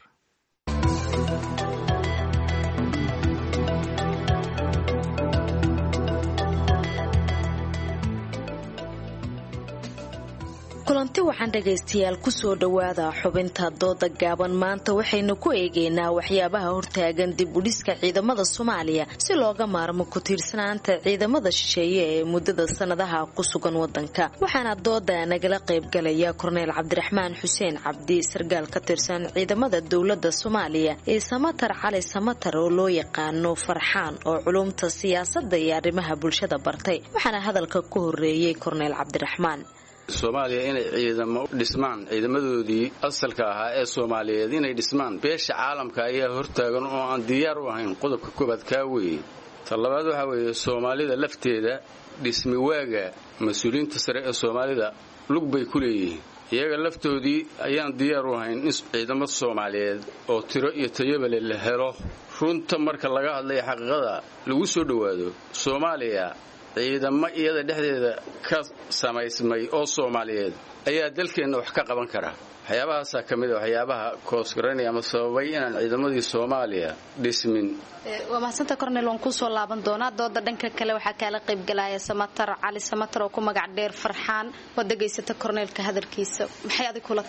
kulanti waxaan dhagaystayaal ku soo dhowaada xubinta dooda gaaban. maanta waxaynu ku eegaynaa waxyaabaha hortaagan dib u dhiska ciidamada Soomaaliya si looga maarmo ku tiirsanaanta ciidamada shisheeye ee muddada sanadaha ku sugan wadanka. waxaana dooda nagala qayb galaya Korneyl Cabdiraxmaan Xuseen Cabdi, sargaal ka tirsan ciidamada dowladda Soomaaliya, ee Samatar Cali Samatar oo loo yaqaano Farxaan oo culumta siyaasadda iyo arrimaha bulshada bartay. waxaana hadalka ku horeeyay Korneyl Cabdiraxmaan. Soomaaliya inay ciidamo dhismaan, ciidamadoodii asalka ahaa ee Soomaaliyeed inay dhismaan, beesha caalamka ayaa hortaagan oo aan diyaar u ahayn. qodobka koobaad ka weeye. talabaad waxa weeye Soomaalida lafteeda dhismi waaga mas'uuliyiinta sare ee Soomaalida lug bay ku leeyihiin iyaga laftoodii ayaan diyaar u ahayn in ciidamo Soomaaliyeed oo tiro iyo tayaba leh la helo runta marka laga hadlayo xaqiiqada lagu soo dhawaado Soomaaliya ciidamo iyada dhexdeeda ka samaysmay oo Soomaaliyeed ayaa dalkeena wax ka qaban kara waxyaabahaas ka mid ah waxyaabaha koosgareynaya ama sababay inaan ciidamadii Soomaaliya dhismin waa mahadsantahay Cornel waan ku soo laaban doonaa dooda dhanka kale waxa kala qayb galaya Samatar Cali Samatar oo ku magac dheer Farxaan oo dhageysata Cornelka hadalkiisa maxay adiga kula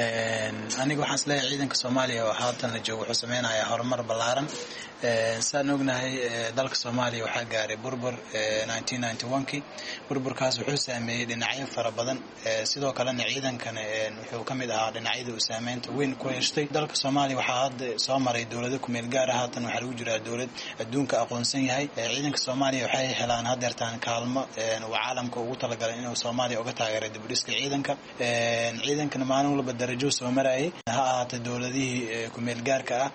aniga waxaan isleeyahay ciidanka Soomaaliya oo haatan la joogo wuxuu sameeynaya horumar ballaaran saan ognahay dalka Soomaaliya waxa gaaray burbur 1991kii burburkaas wuxuu saameeyay dhinacyo fara badan sidoo kale ciidankan wuxuu kamid ahaa dhinacyada uu saameynta weyn ku yeeshay dalka Soomaaliya waxa hadda soo maray dawladda ku meel gaar ah haatan waxa lagu jiraa dawlad adduunka aqoonsan yahay ciidanka Soomaaliya waxay helaan hadeertaan kaalmo oo caalamka ugu talagalay inuu Soomaaliya uga taageero dib u dhiska ciidankan maalin walba darajo soo marayay ha ahaatee dawladihii ku meel gaarka ah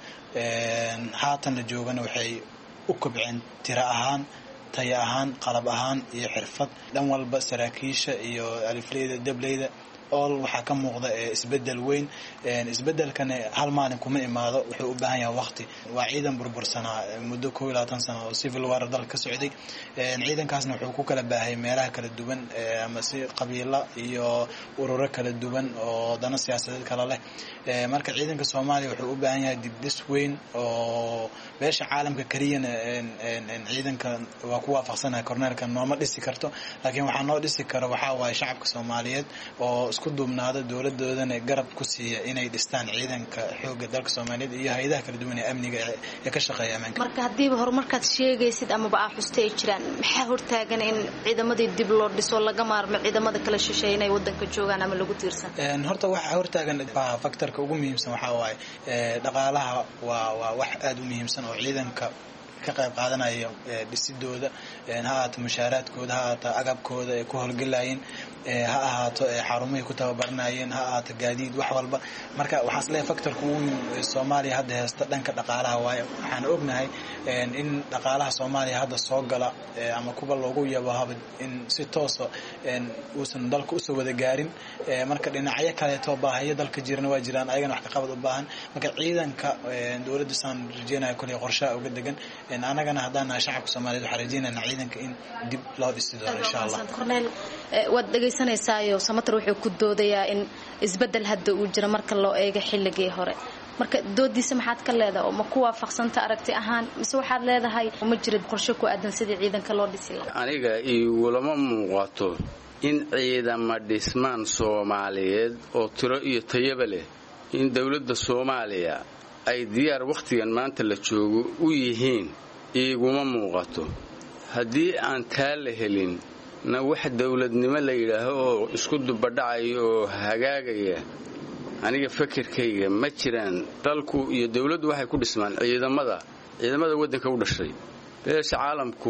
haatan la joogana waxay u kobceen tiro ahaan tayo ahaan qalab ahaan iyo xirfad dhan walba saraakiisha iyo alifleyda dableyda all waxa ka muuqda isbedel weyn isbedelkan hal maalin kuma imaado wuxuu u baahan yahay waqti waa ciidan burbursanaa muddo 12 sano oo civil war dalka ka socday ciidankaasna wuxuu ku kala baahay meelaha kala duwan ama si qabiilo iyo ururo kala duwan oo dana siyaasadeed kala leh marka ciidanka Soomaaliya wuxuu u baahan yahay dib dhis weyn oo beesha caalamka kariyana ciidanka waa ku waafaqsanahay Cornelka nooma dhisi karto laakiin waxa noo dhisi karo waxa waay shacabka Soomaaliyeed oo isku duubnaada dawladoodana garab ku siiya inay dhistaan ciidanka xooga dalka Soomaaliyeed iyo hay'adaha kala duwan ee amniga ee ka shaqeeya ammaanka marka hadii horumarkaad sheegaysid ama baa xustay jiraan maxaa hortaagan in ciidamadii dib loo dhiso laga maarmo ciidamada kala shisheeyay inay wadanka joogaan ama lagu tiirsan horta waxa hortaagan factorka ugu muhiimsan waxa waay dhaqaalaha waa wax aad u muhiimsan oo ciidanka ka qayb qaadanaya dhisidooda ha ahaato mushaaraadkooda ha ahaato agabkooda ay ku howlgalayeen ha ahaato xarumaha ku tababarnaayeen ha ahaato gaadiid wax walba marka waxa isleeyahay factorka ugu Soomaaliya hadda haysta dhanka dhaqaalaha waayo waxaan ognahay in dhaqaalaha Soomaaliya hadda soo gala ama kuba loogu yaabo in si toos ah uusan dalka u soo wada gaarin marka dhinacyo kale oo baahiyo dalka jirna waa jiraan ayagana wax ka qabad u baahan marka ciidanka dawladda saan rajeenayo kulli qorshe uga degan anagana hadana shacabka Soomaaliyeed waxa rajeenayna ciidanka in dib loo dhisi doono insha Allah Cornel wad dhageysanaysaa Samatar wuxuu ku doodayaa in isbedel hadda uu jiro marka loo eego xilligii hore marka doodiisa maxaad ka leedahay oo ma ku waafaqsanta aragti ahaan mise waxaad leedahay ma jiro qorshe ku aadan sidii ciidanka loo dhisi lahaa aniga iyo lama muuqato in ciidamo dhismaan Soomaaliyeed oo tiro iyo tayaba leh in dawladda Soomaaliya ay diyaar waqtigan maanta la joogo u yihiin iguma muuqato haddii aan taa la helin na wax dawladnimo la yidhaaho oo isku dubadhacayo oo hagaagaya aniga fikirkayga ma jiraan dalku iyo dawladdu waxay ku dhismaan ciidamada waddanka u dhashay beesha caalamku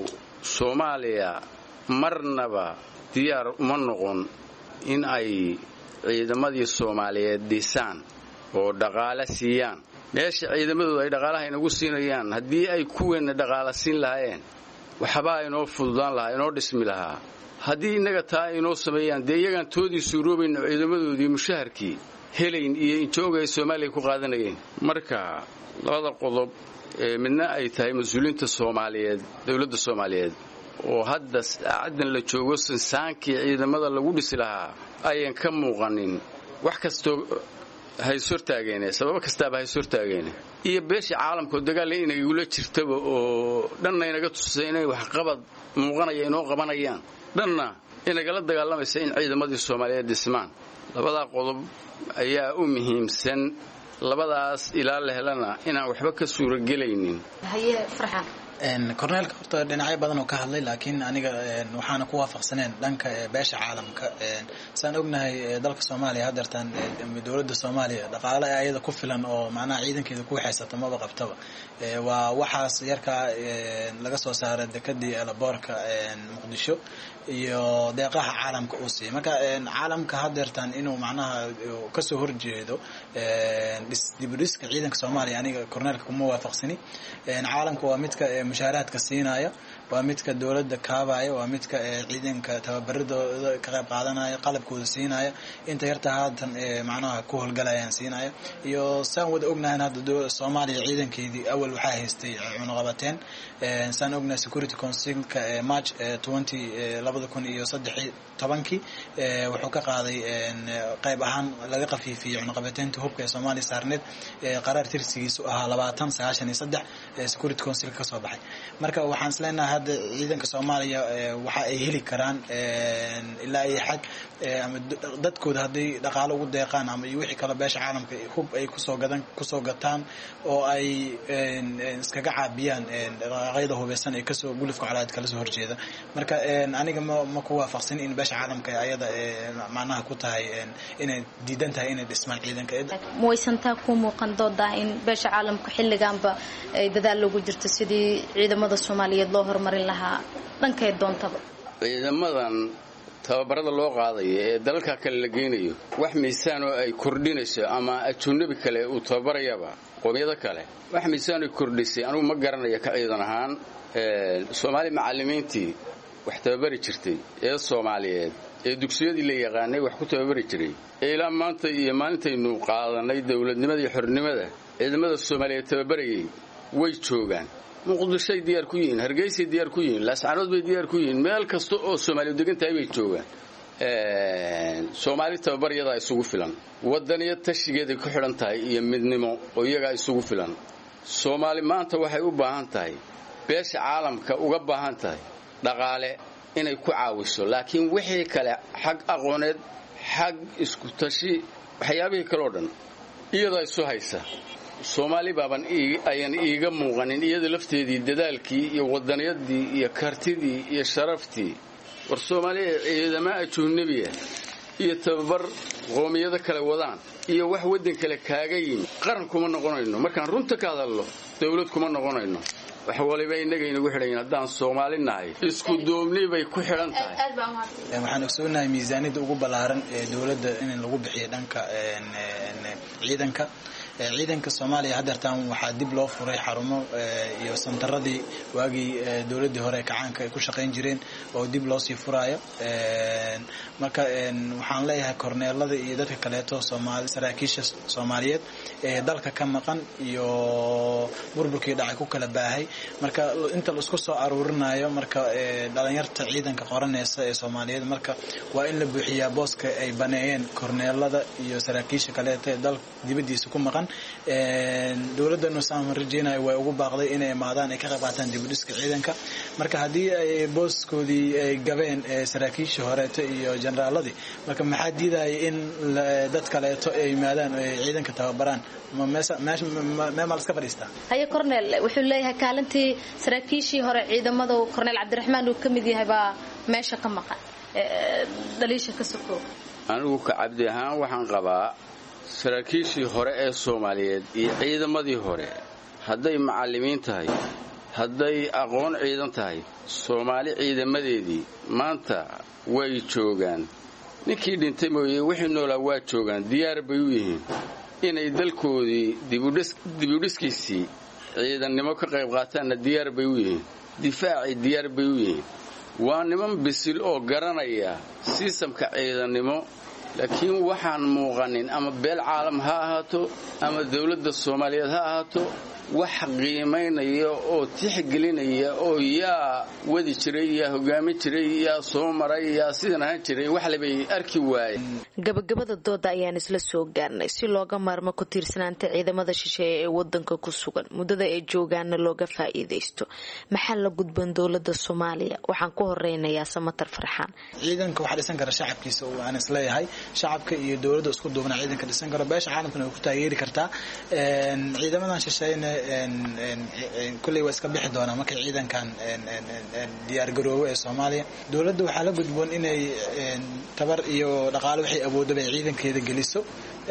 Soomaaliya marnaba diyaar uma noqon in ay ciidamadii Soomaaliyeed dhisaan oo dhaqaale siiyaan meesha ciidamadooda ay dhaqaalaha inagu siinayaan haddii ay kuweena dhaqaale siin lahaayeen waxba inoo fududaan lahaa inoo dhismi lahaa haddii inaga taa inoo sameeyaan dee iyagaan toodii suuroobayna ciidamadoodii mushaharkii helayn iyo injooga ay Soomaaliya ku qaadanayeen marka labada qodob midna ay tahay mas'uuliyiinta Soomaaliyeed dawladda Soomaaliyeed oo hadda saacadan la joogo sansaankii ciidamada lagu dhisi lahaa ayaan ka muuqanin wax kasto hay surtaageene sabab kastaaba hay surtaageene iyo beesha caalamka dagaal inay ula jirtaba oo dhanna inaga tusay inay wax qabad muuqanaya inoo qabanayaan dhanna inagala dagaalamaysa in ciidamadii Soomaaliyeed dhismaan labada qodob ayaa u muhiimsan labadaas ilaa la helana inaan waxba ka suuragelaynin haye Farxaan Cornelka horta dhinacyo badan oo ka hadlay laakiin aniga waxaana ku waafaqsaneen dhanka beesha caalamka saan ognahay dalka Soomaaliya hadartan dawladda Soomaaliya dhaqaale ayada ku filan oo macnaha ciidankeeda ku waxaysata ma qabtaba waa waxaas yarka laga soo saaray dekadii Elborka Muqdisho iyo deeqaha caalamka uu siiyay marka caalamka hadartan inuu macnaha ka soo horjeedo dib u dhiska ciidanka Soomaaliya aniga Cornelka kuma waafaqsani caalamka waa midka mushaaraadka siinaya waa midka dowladda kaabaya, waa midka ciidanka tababaradooda ka qayb qaadanaya, qalabkooda siinaya, inta yarta haatan macnaha ku howlgalayaan siinaya. iyo saan wada ognahay hadda Soomaaliya ciidankeedii awal waxaa haystay cunaqabateen saan ognahay Security Council-ka March 2013 wuxuu ka qaaday qayb ahaan laga qafiifiyay cunaqabateynta hubka ee Soomaaliya saarneed qaraar tirsigiisu ahaa 2093 Security Council ka soo baxay. marka waxaan isleenahay hadda ciidanka Soomaaliya waxa ay heli karaan ilaa ay xad ama dadkooda haday dhaqaale ugu deeqaan ama wixii kala beesha caalamka hub ay kusoo gataan oo ay iskaga caabiyaan dhaqaaqyada hubeysan ee kasoo gulufka calaad kala soo horjeeda. marka aniga ma ku waafaqsan in beesha caalamka ayada macnaha ku tahay inay diidan tahay inay dhismaan ciidanka. Moysantaa ku muuqan dooda in beesha caalamka xilligaanba ay dadaal ugu jirto sidii ciidamada Soomaaliyeed loo horumarin lahaa dhankay doontaba. ciidamadan tababarada loo qaadayo ee dalka kale la geynayo wax miisaan oo ay kordhinayso ama ajnabi kale uu tababarayaba qoomiyada kale wax miisaan ay kordhisay anigu ma garanayo ka ciidan ahaan Soomaali macallimiintii wax tababari jirtay ee Soomaaliyeed ee dugsiyadii la yaqaanay wax ku tababari jiray ilaa maanta iyo maalintaynu qaadanay dawladnimada iyo xornimada ciidamada Soomaaliyeed tababarayay way joogaan. Muqdisho diyaar ku yihiin, Hargeysa diyaar ku yihiin, Laascaanood bay diyaar ku yihiin, meel kasta oo Soomaaliya degan tahay bay joogaan. Soomaali tababaryada isugu filan, wadaniya tashigeeda ku xiran tahay iyo midnimo oo iyaga isugu filan. Soomaali maanta waxay u baahan tahay beesha caalamka uga baahan tahay dhaqaale inay ku caawiso, laakiin wixii kale xag aqooneed, xag isku tashi, waxyaabihii kale oo dhan iyada isu haysa. Soomaali baaban ayan iiga muuqanin iyada lafteedii dadaalkii iyo wadaniyadii iyo kartidii iyo sharaftii. war Soomaaliya ciidamada ajnabiga iyo tababar qoomiyada kale wadaan iyo wax wadan kale kaaga yimid qaran kuma noqonayno. markaan runta ka hadalno dawlad kuma noqonayno. wax waliba inaga inagu xidhan haddaan Soomaali nahay isku duubni bay ku xidhan tahay. waxaan ogsoonahay miisaaniyada ugu balaaran ee dawladda in lagu bixiyo dhanka ciidanka Soomaaliya hadartan waxaa dib loo furay xarumo iyo santaradii waagii dawladii hore kacaanka ay ku shaqeyn jireen oo dib loo sii furayo. marka waxaan leeyahay korneelada iyo dadka kaleeto Soomaali saraakiisha Soomaaliyeed ee dalka ka maqan iyo burburkii dhacay ku kala baahay. marka inta la isku soo aruurinayo marka dhalinyarta ciidanka qoranaysa ee Soomaaliyeed marka waa in la buuxiyaa booska ay baneeyeen korneelada iyo saraakiisha kaleeto ee dalka dibadiisa ku maqan. dawladda Nusaan rajeenay way ugu baaqday inay imaadaan ay ka qayb qaataan dib u dhiska ciidanka. marka hadii ay booskoodii ay gabeen saraakiisha horeeto iyo generaaladii marka maxaa diiday in dad kaleeto ay imaadaan oo ciidanka tababaraan ma iska fadhiistaa. haye korneel wuxuu leeyahay kaalintii saraakiishii hore ciidamada korneel Cabdiraxmaan uu kamid yahay baa meesha ka maqan daliisha ka soo anigu ka cabdi ahaan waxaan qabaa saraakiishii hore ee Soomaaliyeed iyo ciidamadii hore hadday macallimiin tahay hadday aqoon ciidan tahay Soomaali ciidamadeedii maanta way joogaan. ninkii dhintay mooyee wixii noolaa waa joogaan diyaar bay u yihiin inay dalkoodii dib u dhiskiisii ciidannimo ka qayb qaataanna diyaar bay u yihiin. difaaci diyaar bay u yihiin. waa niman bisil oo garanaya sistamka ciidannimo. laakiin waxaan muuqanin ama beel caalam ha ahaato ama dawladda Soomaaliyeed ha ahaato wax qiimeynaya oo tixgelinaya oo yaa wadi jiray yaa hogaami jiray yaa soo maray yaa sidan ahaan jiray wax labay arki waayeen. gabagabada dooda ayaan isla soo gaarnay si looga maarmo ku tiirsanaanta ciidamada shisheeye ee wadanka ku sugan muddada ay joogaanna looga faa'iideysto. maxaa la gudban dawladda Soomaaliya? waxaan ku horeynayaa Samatar Farxaan. ciidanka waxa dhisan kara shacabkiisa oo aan isleeyahay shacabka iyo dawladda isku duubna ciidanka dhisan kara beesha caalamkana way ku taageeri kartaa. ciidamadan shisheeye kulli waa iska bixi doona markay ciidankan diyaar garoobo ee Soomaaliya. dawladda waxaa la gudboon inay tabar iyo dhaqaale waxay awoodaba ciidankeeda geliso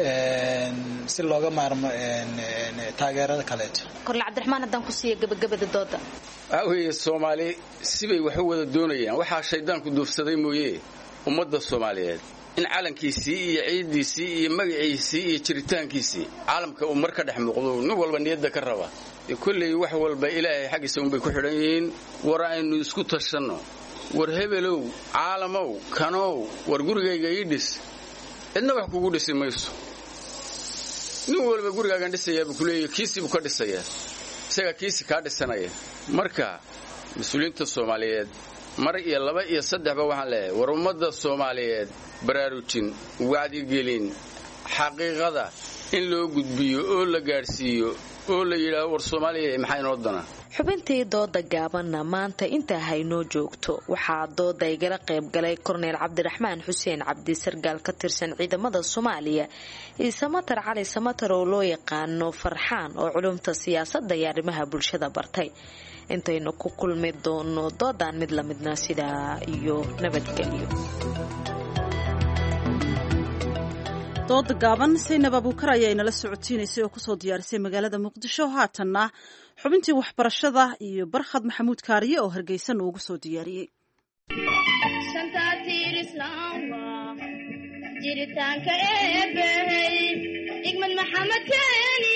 si looga maarmo taageerada kaleeto. korneel Cabdiraxmaan haddaan ku siiyo gabagabada dooda. weeye Soomaali sibay wax u wada doonayaan waxaa shaydaanku duufsaday mooyee ummadda Soomaaliyeed in calankiisii iyo ciidiisii iyo magaciisii iyo jiritaankiisii caalamka uu mar ka dhex muuqdo nin walba niyadda ka raba kulley wax walba ilaahay xaggiisa unbay ku xidhan yihiin war aynu isku tashanno war hebelow caalamow kanow war gurigayga ii dhis cidna wax kugu dhisi mayso nin walba gurigaagan dhisayaa buu ku leeyahay kiisii buu ka dhisayaa isagaa kiisi kaa dhisanaya marka mas-uuliyiinta soomaaliyeed mar iyo laba iyo saddexba waxaan leeyahay war ummadda soomaaliyeed baraarujin wacdigelin xaqiiqada in loo gudbiyo oo la gaadhsiiyo oo la yidhaaho war soomaaliya maxaa inoo dana xubintii dooda gaabanna maanta intaa haynoo joogto waxaa dooda igala qayb galay korneyl cabdiraxmaan xuseen cabdi sargaal ka tirsan ciidamada soomaaliya iyo samatar cali samatar oo loo yaqaano farxaan oo culumta siyaasadda iyo arrimaha bulshada bartay intaynu ku kulmi doono doodaan mid la midna sidaa iyo nabadgelyo. dooda gaaban saynab abuukar ayaa inala socotiinaysay oo kusoo diyaarisay magaalada muqdisho haatanna xubintii waxbarashada iyo barkhad maxamuud kaariye oo hargeysa noogu soo diyaariyey. jiritaanka eebbahey igmad maxamed keeni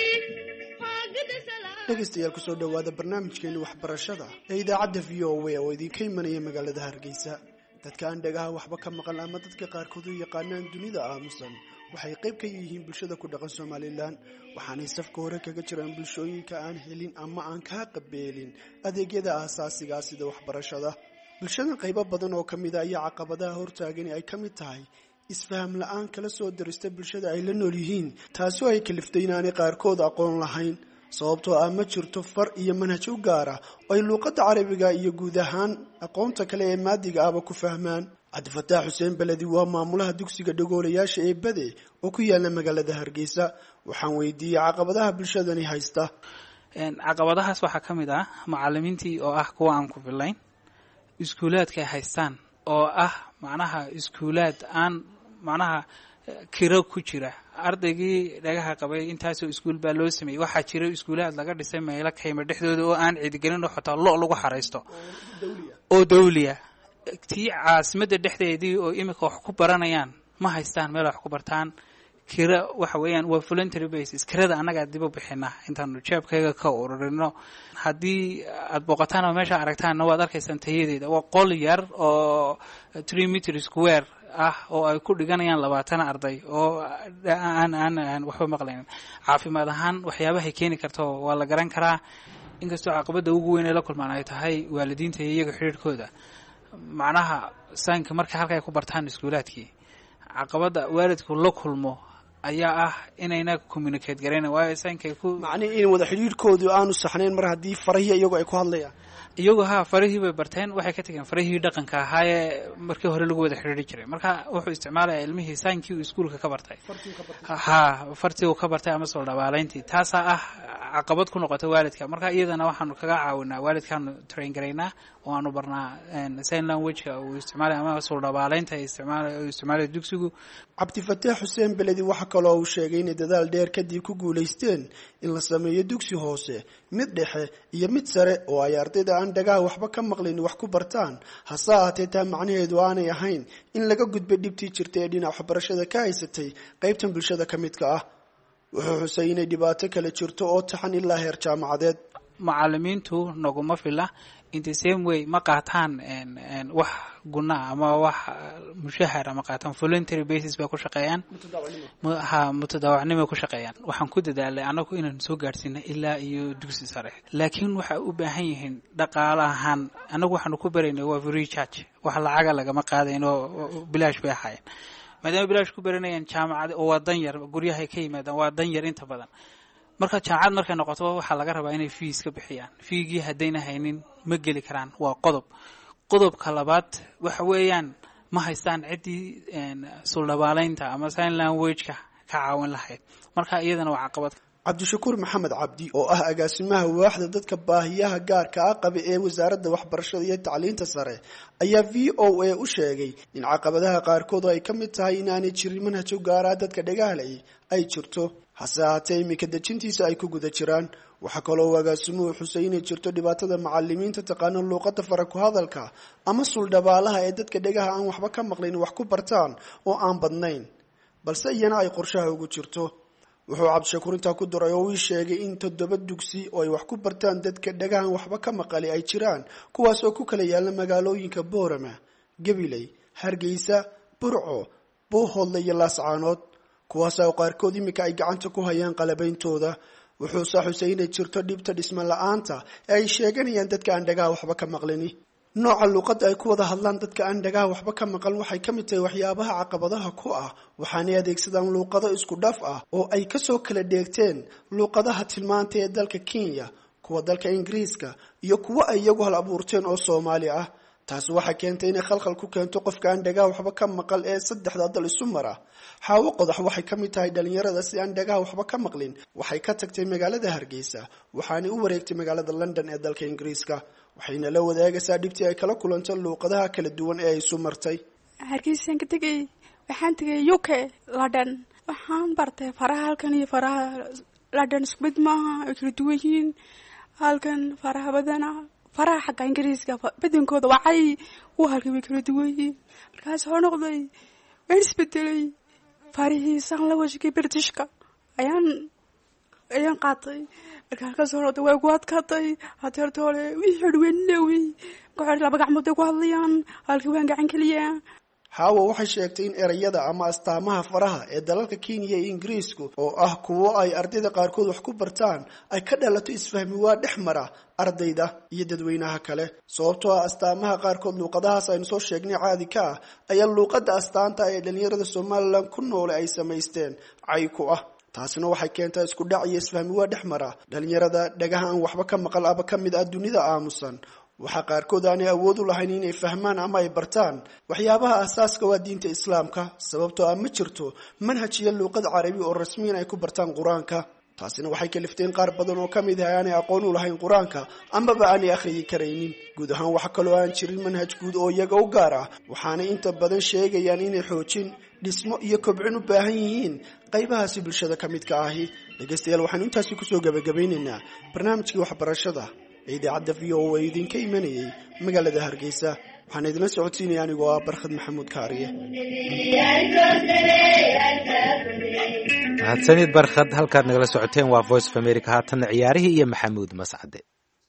dhegaystayaal kusoo dhowaada barnaamijkeeni waxbarashada ee idaacadda v o a oo idinka imanaya magaalada hargeysa. dadka aan dhagaha waxba ka maqan ama dadka qaarkood u yaqaanaan dunida aamusan waxay qayb ka yihiin bulshada ku dhaqan Soomaaliland waxaanay safka hore kaga jiraan bulshooyinka aan helin ama aan ka qabeelin adeegyada aasaasiga sida waxbarashada. bulshada qaybo badan oo kamid ah ayaa caqabadaha hortaagan ay kamid tahay isfaham la'aan kala soo dirista bulshada ay la nool yihiin taasoo ay kaliftay inaanay qaarkood aqoon lahayn sababtoo ah ma jirto far iyo manhaj u gaar ah oo ay luqadda carabiga iyo guud ahaan aqoonta kale ee maadiga ahba ku fahmaan. cabdifataax xuseen beledi waa maamulaha dugsiga dhagoolayaasha ee bade oo ku yaala magaalada hargeysa. waxaan weydiiyey caqabadaha bulshadani haysta. caqabadahaas waxaa ka mid ah macalimiintii oo ah kuwa aan ku filayn, iskuulaadka ay haystaan oo ah macnaha iskuulaad aan macnaha kiro ku jira. ardaygii dhagaha qabay intaasoo iskuul baa loo sameeyey waxaa jira iskuulaad laga dhisay meelo kayma dhexdooda oo aan ciidigelin oo xataa lo lagu xaraysto oo dawliya. tii caasimadda dhexdeedii oo imika wax ku baranayaan ma haystaan meel wax ku bartaan. kira waxa weeyaan waa voluntary basis, kirada annagaa dib u bixinaa intaanu jeebkayga ka ururino. haddii aad booqataan oo meesha aragtaanna waad arkaysaan tayadeeda. waa qol yar oo 3 meter square ah oo ay ku dhiganayaan 20 arday oo aan waxba maqlaynin. caafimaad ahaan waxyaabahay keeni karto waa la garan karaa, inkastoo caqabada ugu weyn ee la kulmaan ay tahay waalidiinta iyo iyaga xiriirkooda. macnaha saanka marka halka ay ku bartaan iskuulaadkii caqabada waalidku la kulmo ayaa ah inayna communicate gareyn waayo saanka ku macnaheedu in wada xiriirkoodu aanu saxnayn mar haddii farahi iyagu ay ku hadlayaan. iyagu farihii bay barteen, waxay ka tageen farihii dhaqanka ahaa ee markii hore lagu wada xiriiri jiray. marka wuxuu isticmaalaya ilmihii saankii uu iskuulka ka bartay fartii uu ka bartay ama soo dhawaalayntii. taasaa ah caqabad ku noqota waalidka. marka iyadana waxaanu kaga caawinaa waalidkaanu train garaynaa oo aanu barnaa sign language-ka uu isticmaalay ama soo dhawaalaynta isticmaalay dugsigu. cabdifataax xuseen beledi waxa kaloo uu sheegay inay dadaal dheer kadib ku guulaysteen in la sameeyo dugsi hoose, mid dhexe iyo mid sare oo ay ardayda aan dhagaha waxba ka maqlin wax ku bartaan. hase ahaatee taa macnaheedu aanay ahayn in laga gudbay dhibtii jirtay ee dhinaca waxbarashada ka haysatay qaybtan bulshada ka midka ah. wuxuu xusay inay dhibaato kale jirto oo taxan ilaa heer jaamacadeed. macalimiintu naguma fila in the same way ma qaataan wax guna ama wax mushahar ama qaataan voluntary basis bay ku shaqeeyaan. mutadawacnimo ku shaqeeyaan. waxaan ku dadaalay anagu inaan soo gaarsiino ilaa iyo dugsi sare, laakiin waxa u baahan yihiin dhaqaale ahaan. anagu waxaanu ku baraynay waa free charge, wax lacaga lagama qaadayno, bilaash bay ahaayeen. maadaama bilaash ku baranayaan jaamacad oo waa dan yar, guryahay ka yimaadaan waa dan yar inta badan. marka jaamacad markay noqoto waxaa laga rabaa inay fees ka bixiyaan. fiigii haddayna haynin ma geli karaan. waa qodobka labaad waxa weeyaan ma haystaan ciddii suldhabaalaynta ama sign language-ka ka caawin lahayd. marka iyadana waa caqabad. cabdishakuur maxamed cabdi oo ah agaasimaha waaxda dadka baahiyaha gaarka ah qaba ee wasaaradda waxbarashada iyo tacliinta sare ayaa v o a u sheegay in caqabadaha qaarkood ay ka mid tahay inaanay jirin manhaj u gaara dadka dhagaha leh ay jirto. hase ahaatee iminka dejintiisa ay ku guda jiraan. waxaa kaloo agaasimuhu xusay inay jirto dhibaatada macalimiinta taqaana luuqada fara ku hadalka ama suldhabaalaha ee dadka dhegaha aan waxba ka maqlayn wax ku bartaan oo aan badnayn, balse iyana ay qorshaha ugu jirto. wuxuu cabdishakuur intaa ku daray oo uu sheegay in 7 dugsi oo ay wax ku bartaan dadka dhagahan waxba ka maqali ay jiraan, kuwaas oo ku kala yaala magaalooyinka Boorama, Gabiley, Hargeysa, Burco, Buuhoodle iyo Laascaanood, kuwaas oo qaarkood iminka ay gacanta ku hayaan qalabeyntooda. wuxuu xusay inay jirto dhibta dhisme la'aanta ee ay sheeganayaan dadka aan dhagaha waxba ka maqlini. nooca luuqadda ay ku wada hadlaan dadka aan dhagaha waxba ka maqal waxay ka mid tahay waxyaabaha caqabadaha ku ah, waxaanay adeegsadaan luuqado isku dhaf ah oo ay kasoo kala dheegteen luuqadaha tilmaanta ee dalka Kenya, kuwa dalka Ingiriiska iyo kuwa ay iyagu hal abuurteen oo Soomaali ah. taasi waxay keentay inay khalkhal ku keento qofka aan dhagaha waxba ka maqal ee saddexda dal isu mara. Xaawo Qodax waxay ka mid tahay dhalinyarada si aan dhagaha waxba ka maqlin, waxay ka tagtay magaalada Hargeysa waxaana u wareegtay magaalada London ee dalka Ingiriiska. waxayna la wadaagaysaa dhibtii ay kala kulantay luuqadaha kala duwan ee ay isu martay. Hargeysan ka tagay waxaan tagay UK London, waxaan bartay faraha halkan iyo faraha London isku mid maaha, ay kala duwan yihiin. halkan faraha badana faraha xagga Ingiriiska badankooda waxay u halkay way kala duwan yihiin. markaas oo noqday waan isbedelay farihiisan la wajigay Britishka ayaan qaatay. markaas oo noqday way ku adkaatay hadeertoole wixii dhaweenawi qoor laba gacmood ku hadlayaan halkii waan gacan kaliya. Xaawo waxay sheegtay in erayada ama astaamaha faraha ee dalalka Kenya iyo Ingiriisku oo ah kuwo ay ardayda qaarkood wax ku bartaan ay ka dhalato isfahmi waa dhexmara ardayda iyo dadweynaha kale. sababtoo ah astaamaha qaarkood luuqadahaas aynu soo sheegnay caadi ka ah ayaa luuqada astaanta ee dhalinyarada Soomaaliland ku nool ay samaysteen cay ku ah. taasina waxay keentay isku dhac iyo isfahmi waa dhexmara dhalinyarada dhagaha aan waxba ka maqal aba ka mid ah dunida aamusan. waxaa qaarkood aanay awood u lahayn inay fahmaan ama ay bartaan waxyaabaha asaaska waa diinta Islaamka, sababtoo ah ma jirto manhaj iyo luuqad carabi oo rasmi ah ay ku bartaan Quraanka. taasina waxay kalifteen qaar badan oo kamid ah aanay aqoon u lahayn Quraanka ama ba aanay akhriyi karaynin. guud ahaan waxa kale oo aan jirin manhaj guud oo iyaga u gaar ah, waxaana inta badan sheegayaan inay xoojin, dhismo iyo kobcin u baahan yihiin qaybahaasi bulshada ka midka ahi. dhageystayaal waxaan intaasi kusoo gabagabeynaynaa barnaamijkii waxbarashada idaacadda VOA idinka imanayay magaalada Hargeysa. waxaan idin socodsiinaya anigoo ah Barkhad Maxamuud Kaariye. mahadsanid Barkhad. halkaad nagala socoteen waa Voice of America. haatan ciyaarihii iyo Maxamuud Mascade.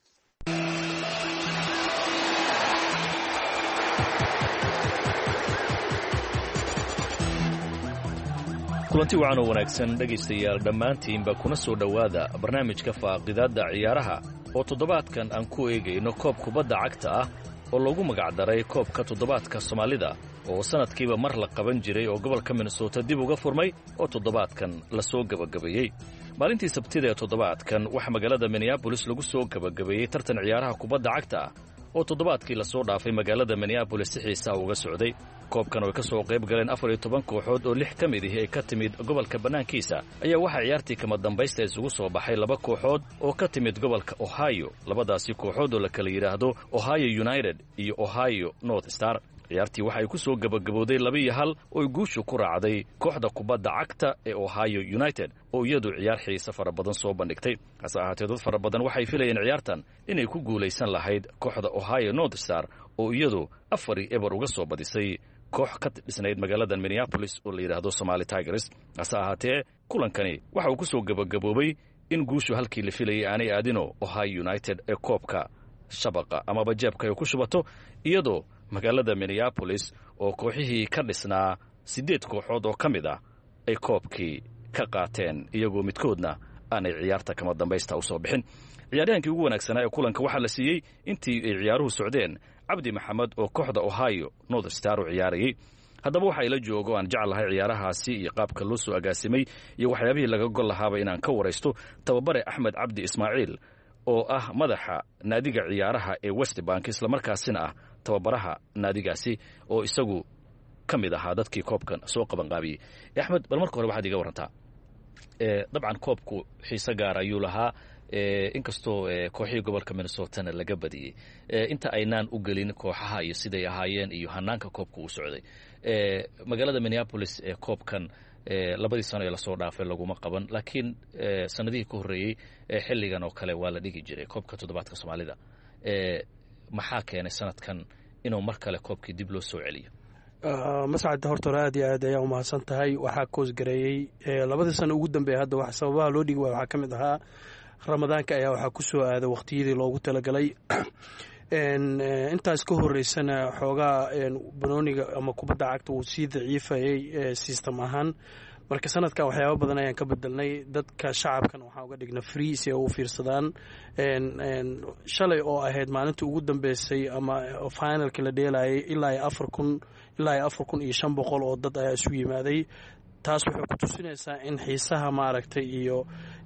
kulanti wacan oo wanaagsan dhegaystayaal dhammaantiinba kuna soo dhowaada barnaamijka faaqidaadda ciyaaraha oo toddobaadkan aan ku eegayno koob kubadda cagta ah oo loogu magacdaray koobka toddobaadka Soomaalida oo sanadkiiba mar la qaban jiray oo gobolka Minnesota dib uga furmay oo toddobaadkan la soo gabagabeeyey. maalintii Sabtida ee toddobaadkan waxa magaalada Minneapolis lagu soo gabagabeeyey tartan ciyaaraha kubadda cagta ah oo toddobaadkii la soo dhaafay magaalada Minneapolis si xiiso uga socday. koobkan oo ka soo qayb galeen 14 kooxood oo 6 ka mid ah ay ka timid gobolka banaankiisa ayaa waxa ciyaartii kama dambaysta isugu soo baxay 2 kooxood oo ka timid gobolka Ohio. labadaasi kooxood oo la kala yiraahdo Ohio United iyo Ohio North Star. ciyaartii waxay ku soo gabagabowday 2-1 oo guushu ku raacday kooxda kubadda cagta ee Ohio United oo iyadu ciyaar xiiso fara badan soo bandhigtay. hase ahaatee dad fara badan waxay filayeen ciyaartan inay ku guulaysan lahayd kooxda Ohio North Star oo iyadu 4-0 uga soo badisay koox ka dhisnayd magaalada Minneapolis oo la yiraahdo Somali Tigers. hase ahaatee kulankani waxa uu ku soo gabagaboobay in guushu halkii la filayay aanay aadino Ohio United ee koobka shabaqa ama bajeebka ay ku shubato, iyadoo magaalada Minneapolis oo kooxihii ka dhisnaa 8 kooxood oo ka mid ah ay koobkii ka qaateen iyagoo midkoodna aanay ciyaarta kama dambaysta u soo bixin. ciyaaryahankii ugu wanaagsanaa ee kulanka waxaa la siiyey intii ay ciyaaruhu socdeen Cabdi Maxamed oo kooxda Ohio North Star u ciyaarayay. haddaba waxa ila joogo aan jecelahay ciyaarahaasi iyo qaabka loo soo agaasimay iyo waxyaabihii laga gol lahaaba inaan ka waraysto tababare Axmed Cabdi Ismaaciil oo ah madaxa naadiga ciyaaraha ee West Bank isla markaasina ah tababaraha naadigaasi oo isagu ka mid ahaa dadkii koobkan soo qaban qaabiyey. Axmed, bal marka hore waxaad iga warantaa dabcan koobku xiiso gaar ayuu lahaa inkastoo kooxihii gobolka Minnesota laga badiyey. inta aynaan u gelin kooxaha iyo siday ahaayeen iyo hanaanka koobku u socday magaalada Minneapolis koobkan labadii sano ee lasoo dhaafay laguma qaban laakiin sanadihii ka horreeyey xilligan oo kale waa la dhigi jiray koobka toddobaadka soomaalida maxaa keenay sanadkan inuu mar kale koobkii dib loo soo celiyo mascadda horta hore aad iyo aad ayaa umahadsan tahay waxaa koosgareeyey labadii sano ugu dambeeya hadda wax sababaha loo dhigi waay waxaa ka mid ahaa ramadaanka ayaa waxaa ku soo aaday waqtiyadii loogu talagalay intaas ka horeysana xoogaa banooniga ama kubadda cagta uu sii daciifayay system ahaan marka sanadkan waxyaaba badan ayaan ka bedelnay dadka shacabkan waxaan uga dhigna free si ay u fiirsadaan shalay oo ahayd maalintii ugu dambeysay ama finalkii la dheelayay ilaa iyo 4,500 oo dad ayaa isu yimaaday taas waxay ku tusinaysaa in xiisaha maaragtay iyo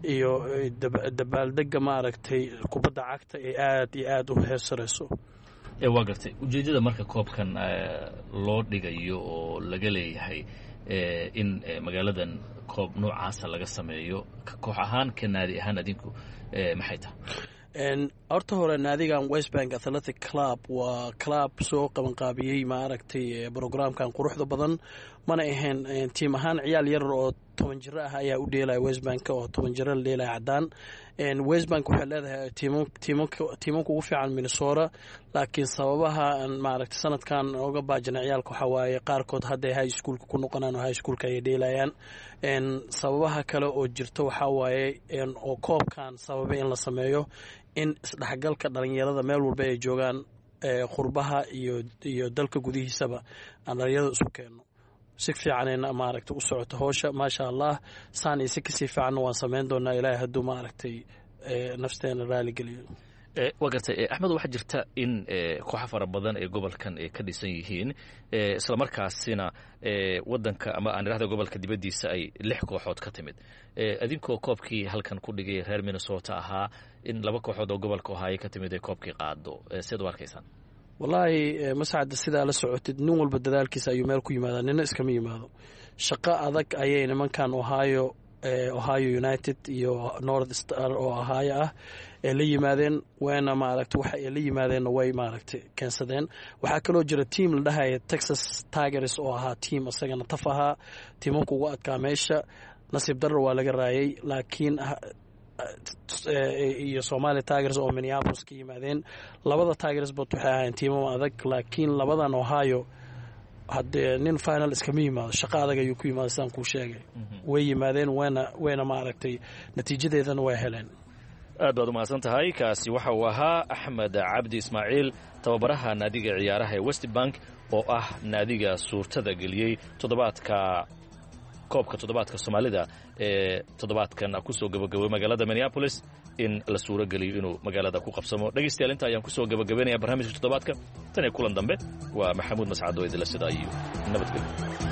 dabaaldega maaragtay kubadda cagta ay aad iyo aad u heersarayso waa gartay ujeeddada marka koobkan loo dhigayo oo laga leeyahay in magaaladan koob noocaasa laga sameeyo koox ahaan ka naadi ahaan adinku maxay tahay horta hore naadigan Westbank Athletic Club waa club soo qabanqaabiyey maaragtay programkan quruxda badan mana ahayn tiim ahaan ciyaal yar oo 10 jir ah ayaa u dheelay Westbank oo 10 jir la dheelay cadaan Westbank waxay leedahay tiimanka ugu fiican Minnesota laakiin sababaha maaragtay sanadkan uga baajina ciyaalka waxa waaye qaarkood hadday high school ku noqonaan oo high school ay dheelayaan sababaha kale oo jirto waxa waaye oo koobkan sababay in la sameeyo in isdhexgalka dhalinyarada meel walba ay joogaan qurbaha iyo dalka gudihiisaba aan dhalinyarada isu keenno si fiicanayna maaragtay u socoto howsha maasha allah saan iyo si kasii fiicanna waan samayn doonaa ilaahay hadduu maaragtay nafteena raali geliyo waa gartay axmed waxaa jirta in kooxo fara badan ee gobolkan ay ka dhisan yihiin islamarkaasina wadanka ama aan idhahda gobolka dibaddiisa ay 6 kooxood ka timid adinkoo koobkii halkan ku dhigay reer Minnesota ahaa in 2 kooxood oo gobolka Ohio ka timid ay koobkii qaado sidaad u arkaysaan wallaahi mascadda sidaa la socotid nin walba dadaalkiisa ayuu meel ku yimaadaa nina iskama yimaado shaqo adag ayay nimankan Ohio United iyo North Star oo Ohio ah ee la yimaadeen weena maaragtay waxa ay la yimaadeen way maaragtay keensadeen waxaa kaloo jira team la dhahayo Texas Tigers oo ahaa team asagana taf ahaa tiimanku ugu adkaa meesha nasiib darro waa laga raayay laakiin iyo Somali Tigers oo Minneapolis ka yimaadeen labada Tigers bot waxay ahaayeen tiimo adag laakiin labadan Ohio haddee nin final iskama yimaado shaqo adag ayuu ku yimaada sidaan kuu sheegay way yimaadeen wayna maaragtay natiijadeedana way heleen aad baad u mahadsan tahay kaasi waxa uu ahaa axmed cabdi ismaaciil tababaraha naadiga ciyaaraha ee Westbank oo ah naadiga suurtada geliyey koobka toddobaadka Soomaalida ee toddobaadkan ku soo gabagabay magaalada Minneapolis in la suuro geliyo inuu magaalada ku qabsamo dhageystayaal inta ayaan ku soo gabagabeynaya barnaamijka toddobaadka tan ee kulan dambe waa maxamuud mascad oo idila sida iyo nabadgelyo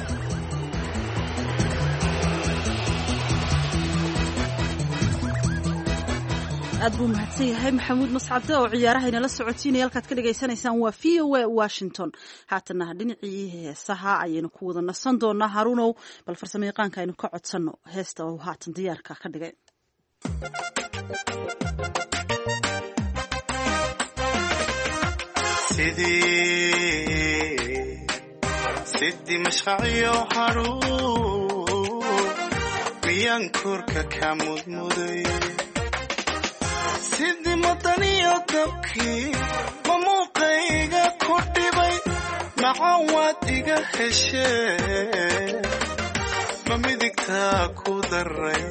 aad buu mahadsan yahay maxamuud mascade oo ciyaaraha inala socotiinaya halkaad ka dhagaysanaysaan waa VOA Washington haatana dhinacii heesaha ayaynu ku wada nasan doonaa haruunow bal farsamayaqaanka aynu ka codsanno heesta oo haatan diyaarka ka dhigay sidii mashqaciyo haruun miyaan korka ka mudmuday sidii madaniyo dabkii ma muuqayga ku dhibay macaan waad iga heshee ma midigtaa ku daray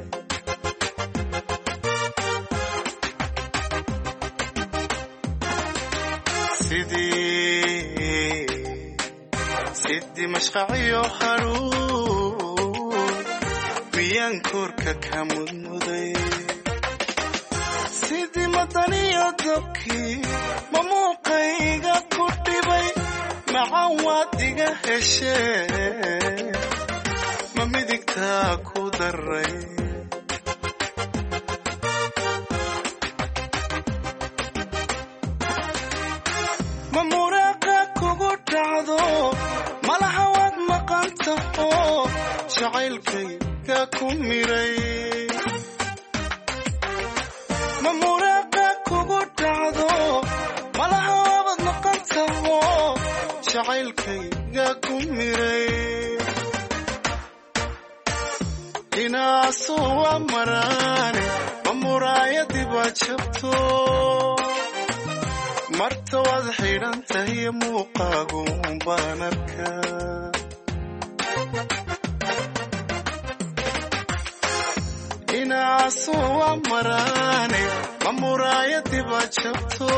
sidii mashqaciyo haruun miyaan korka ka mudmuday sidii madaniyo dabkii ma muuqayga ku dhibay macaan waad iga heshee ma midigtaa ku daray ma muraaqa kugu dhacdo malaha waad maqantaho jacaylkayga ku miray ma muraaqa kugu dhacdo malaha waabad maqantaho jacaylkayga ku miray inaasu waa maraane ma muraayadii baad jabto marta waad xidhan tahay muuqaagu baan arkaa inaasu waa maraane ma muraayadii baad jabto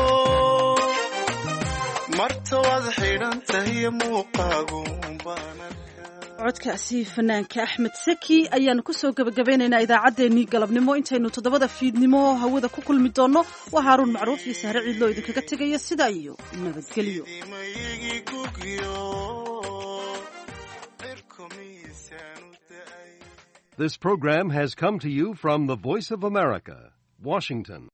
marta waad xidhan tahay muuqaagu baan codkaasi fanaanka axmed saki ayaanu kusoo gabagabeynaynaa idaacaddeenii galabnimo intaynu 7 fiidnimo hawada ku kulmi doonno waa haaruun macruuf iyo sahre ciidloo idinkaga tegaya sidaa iyo nabadgelyo This program has come to you from the Voice of America, Washington.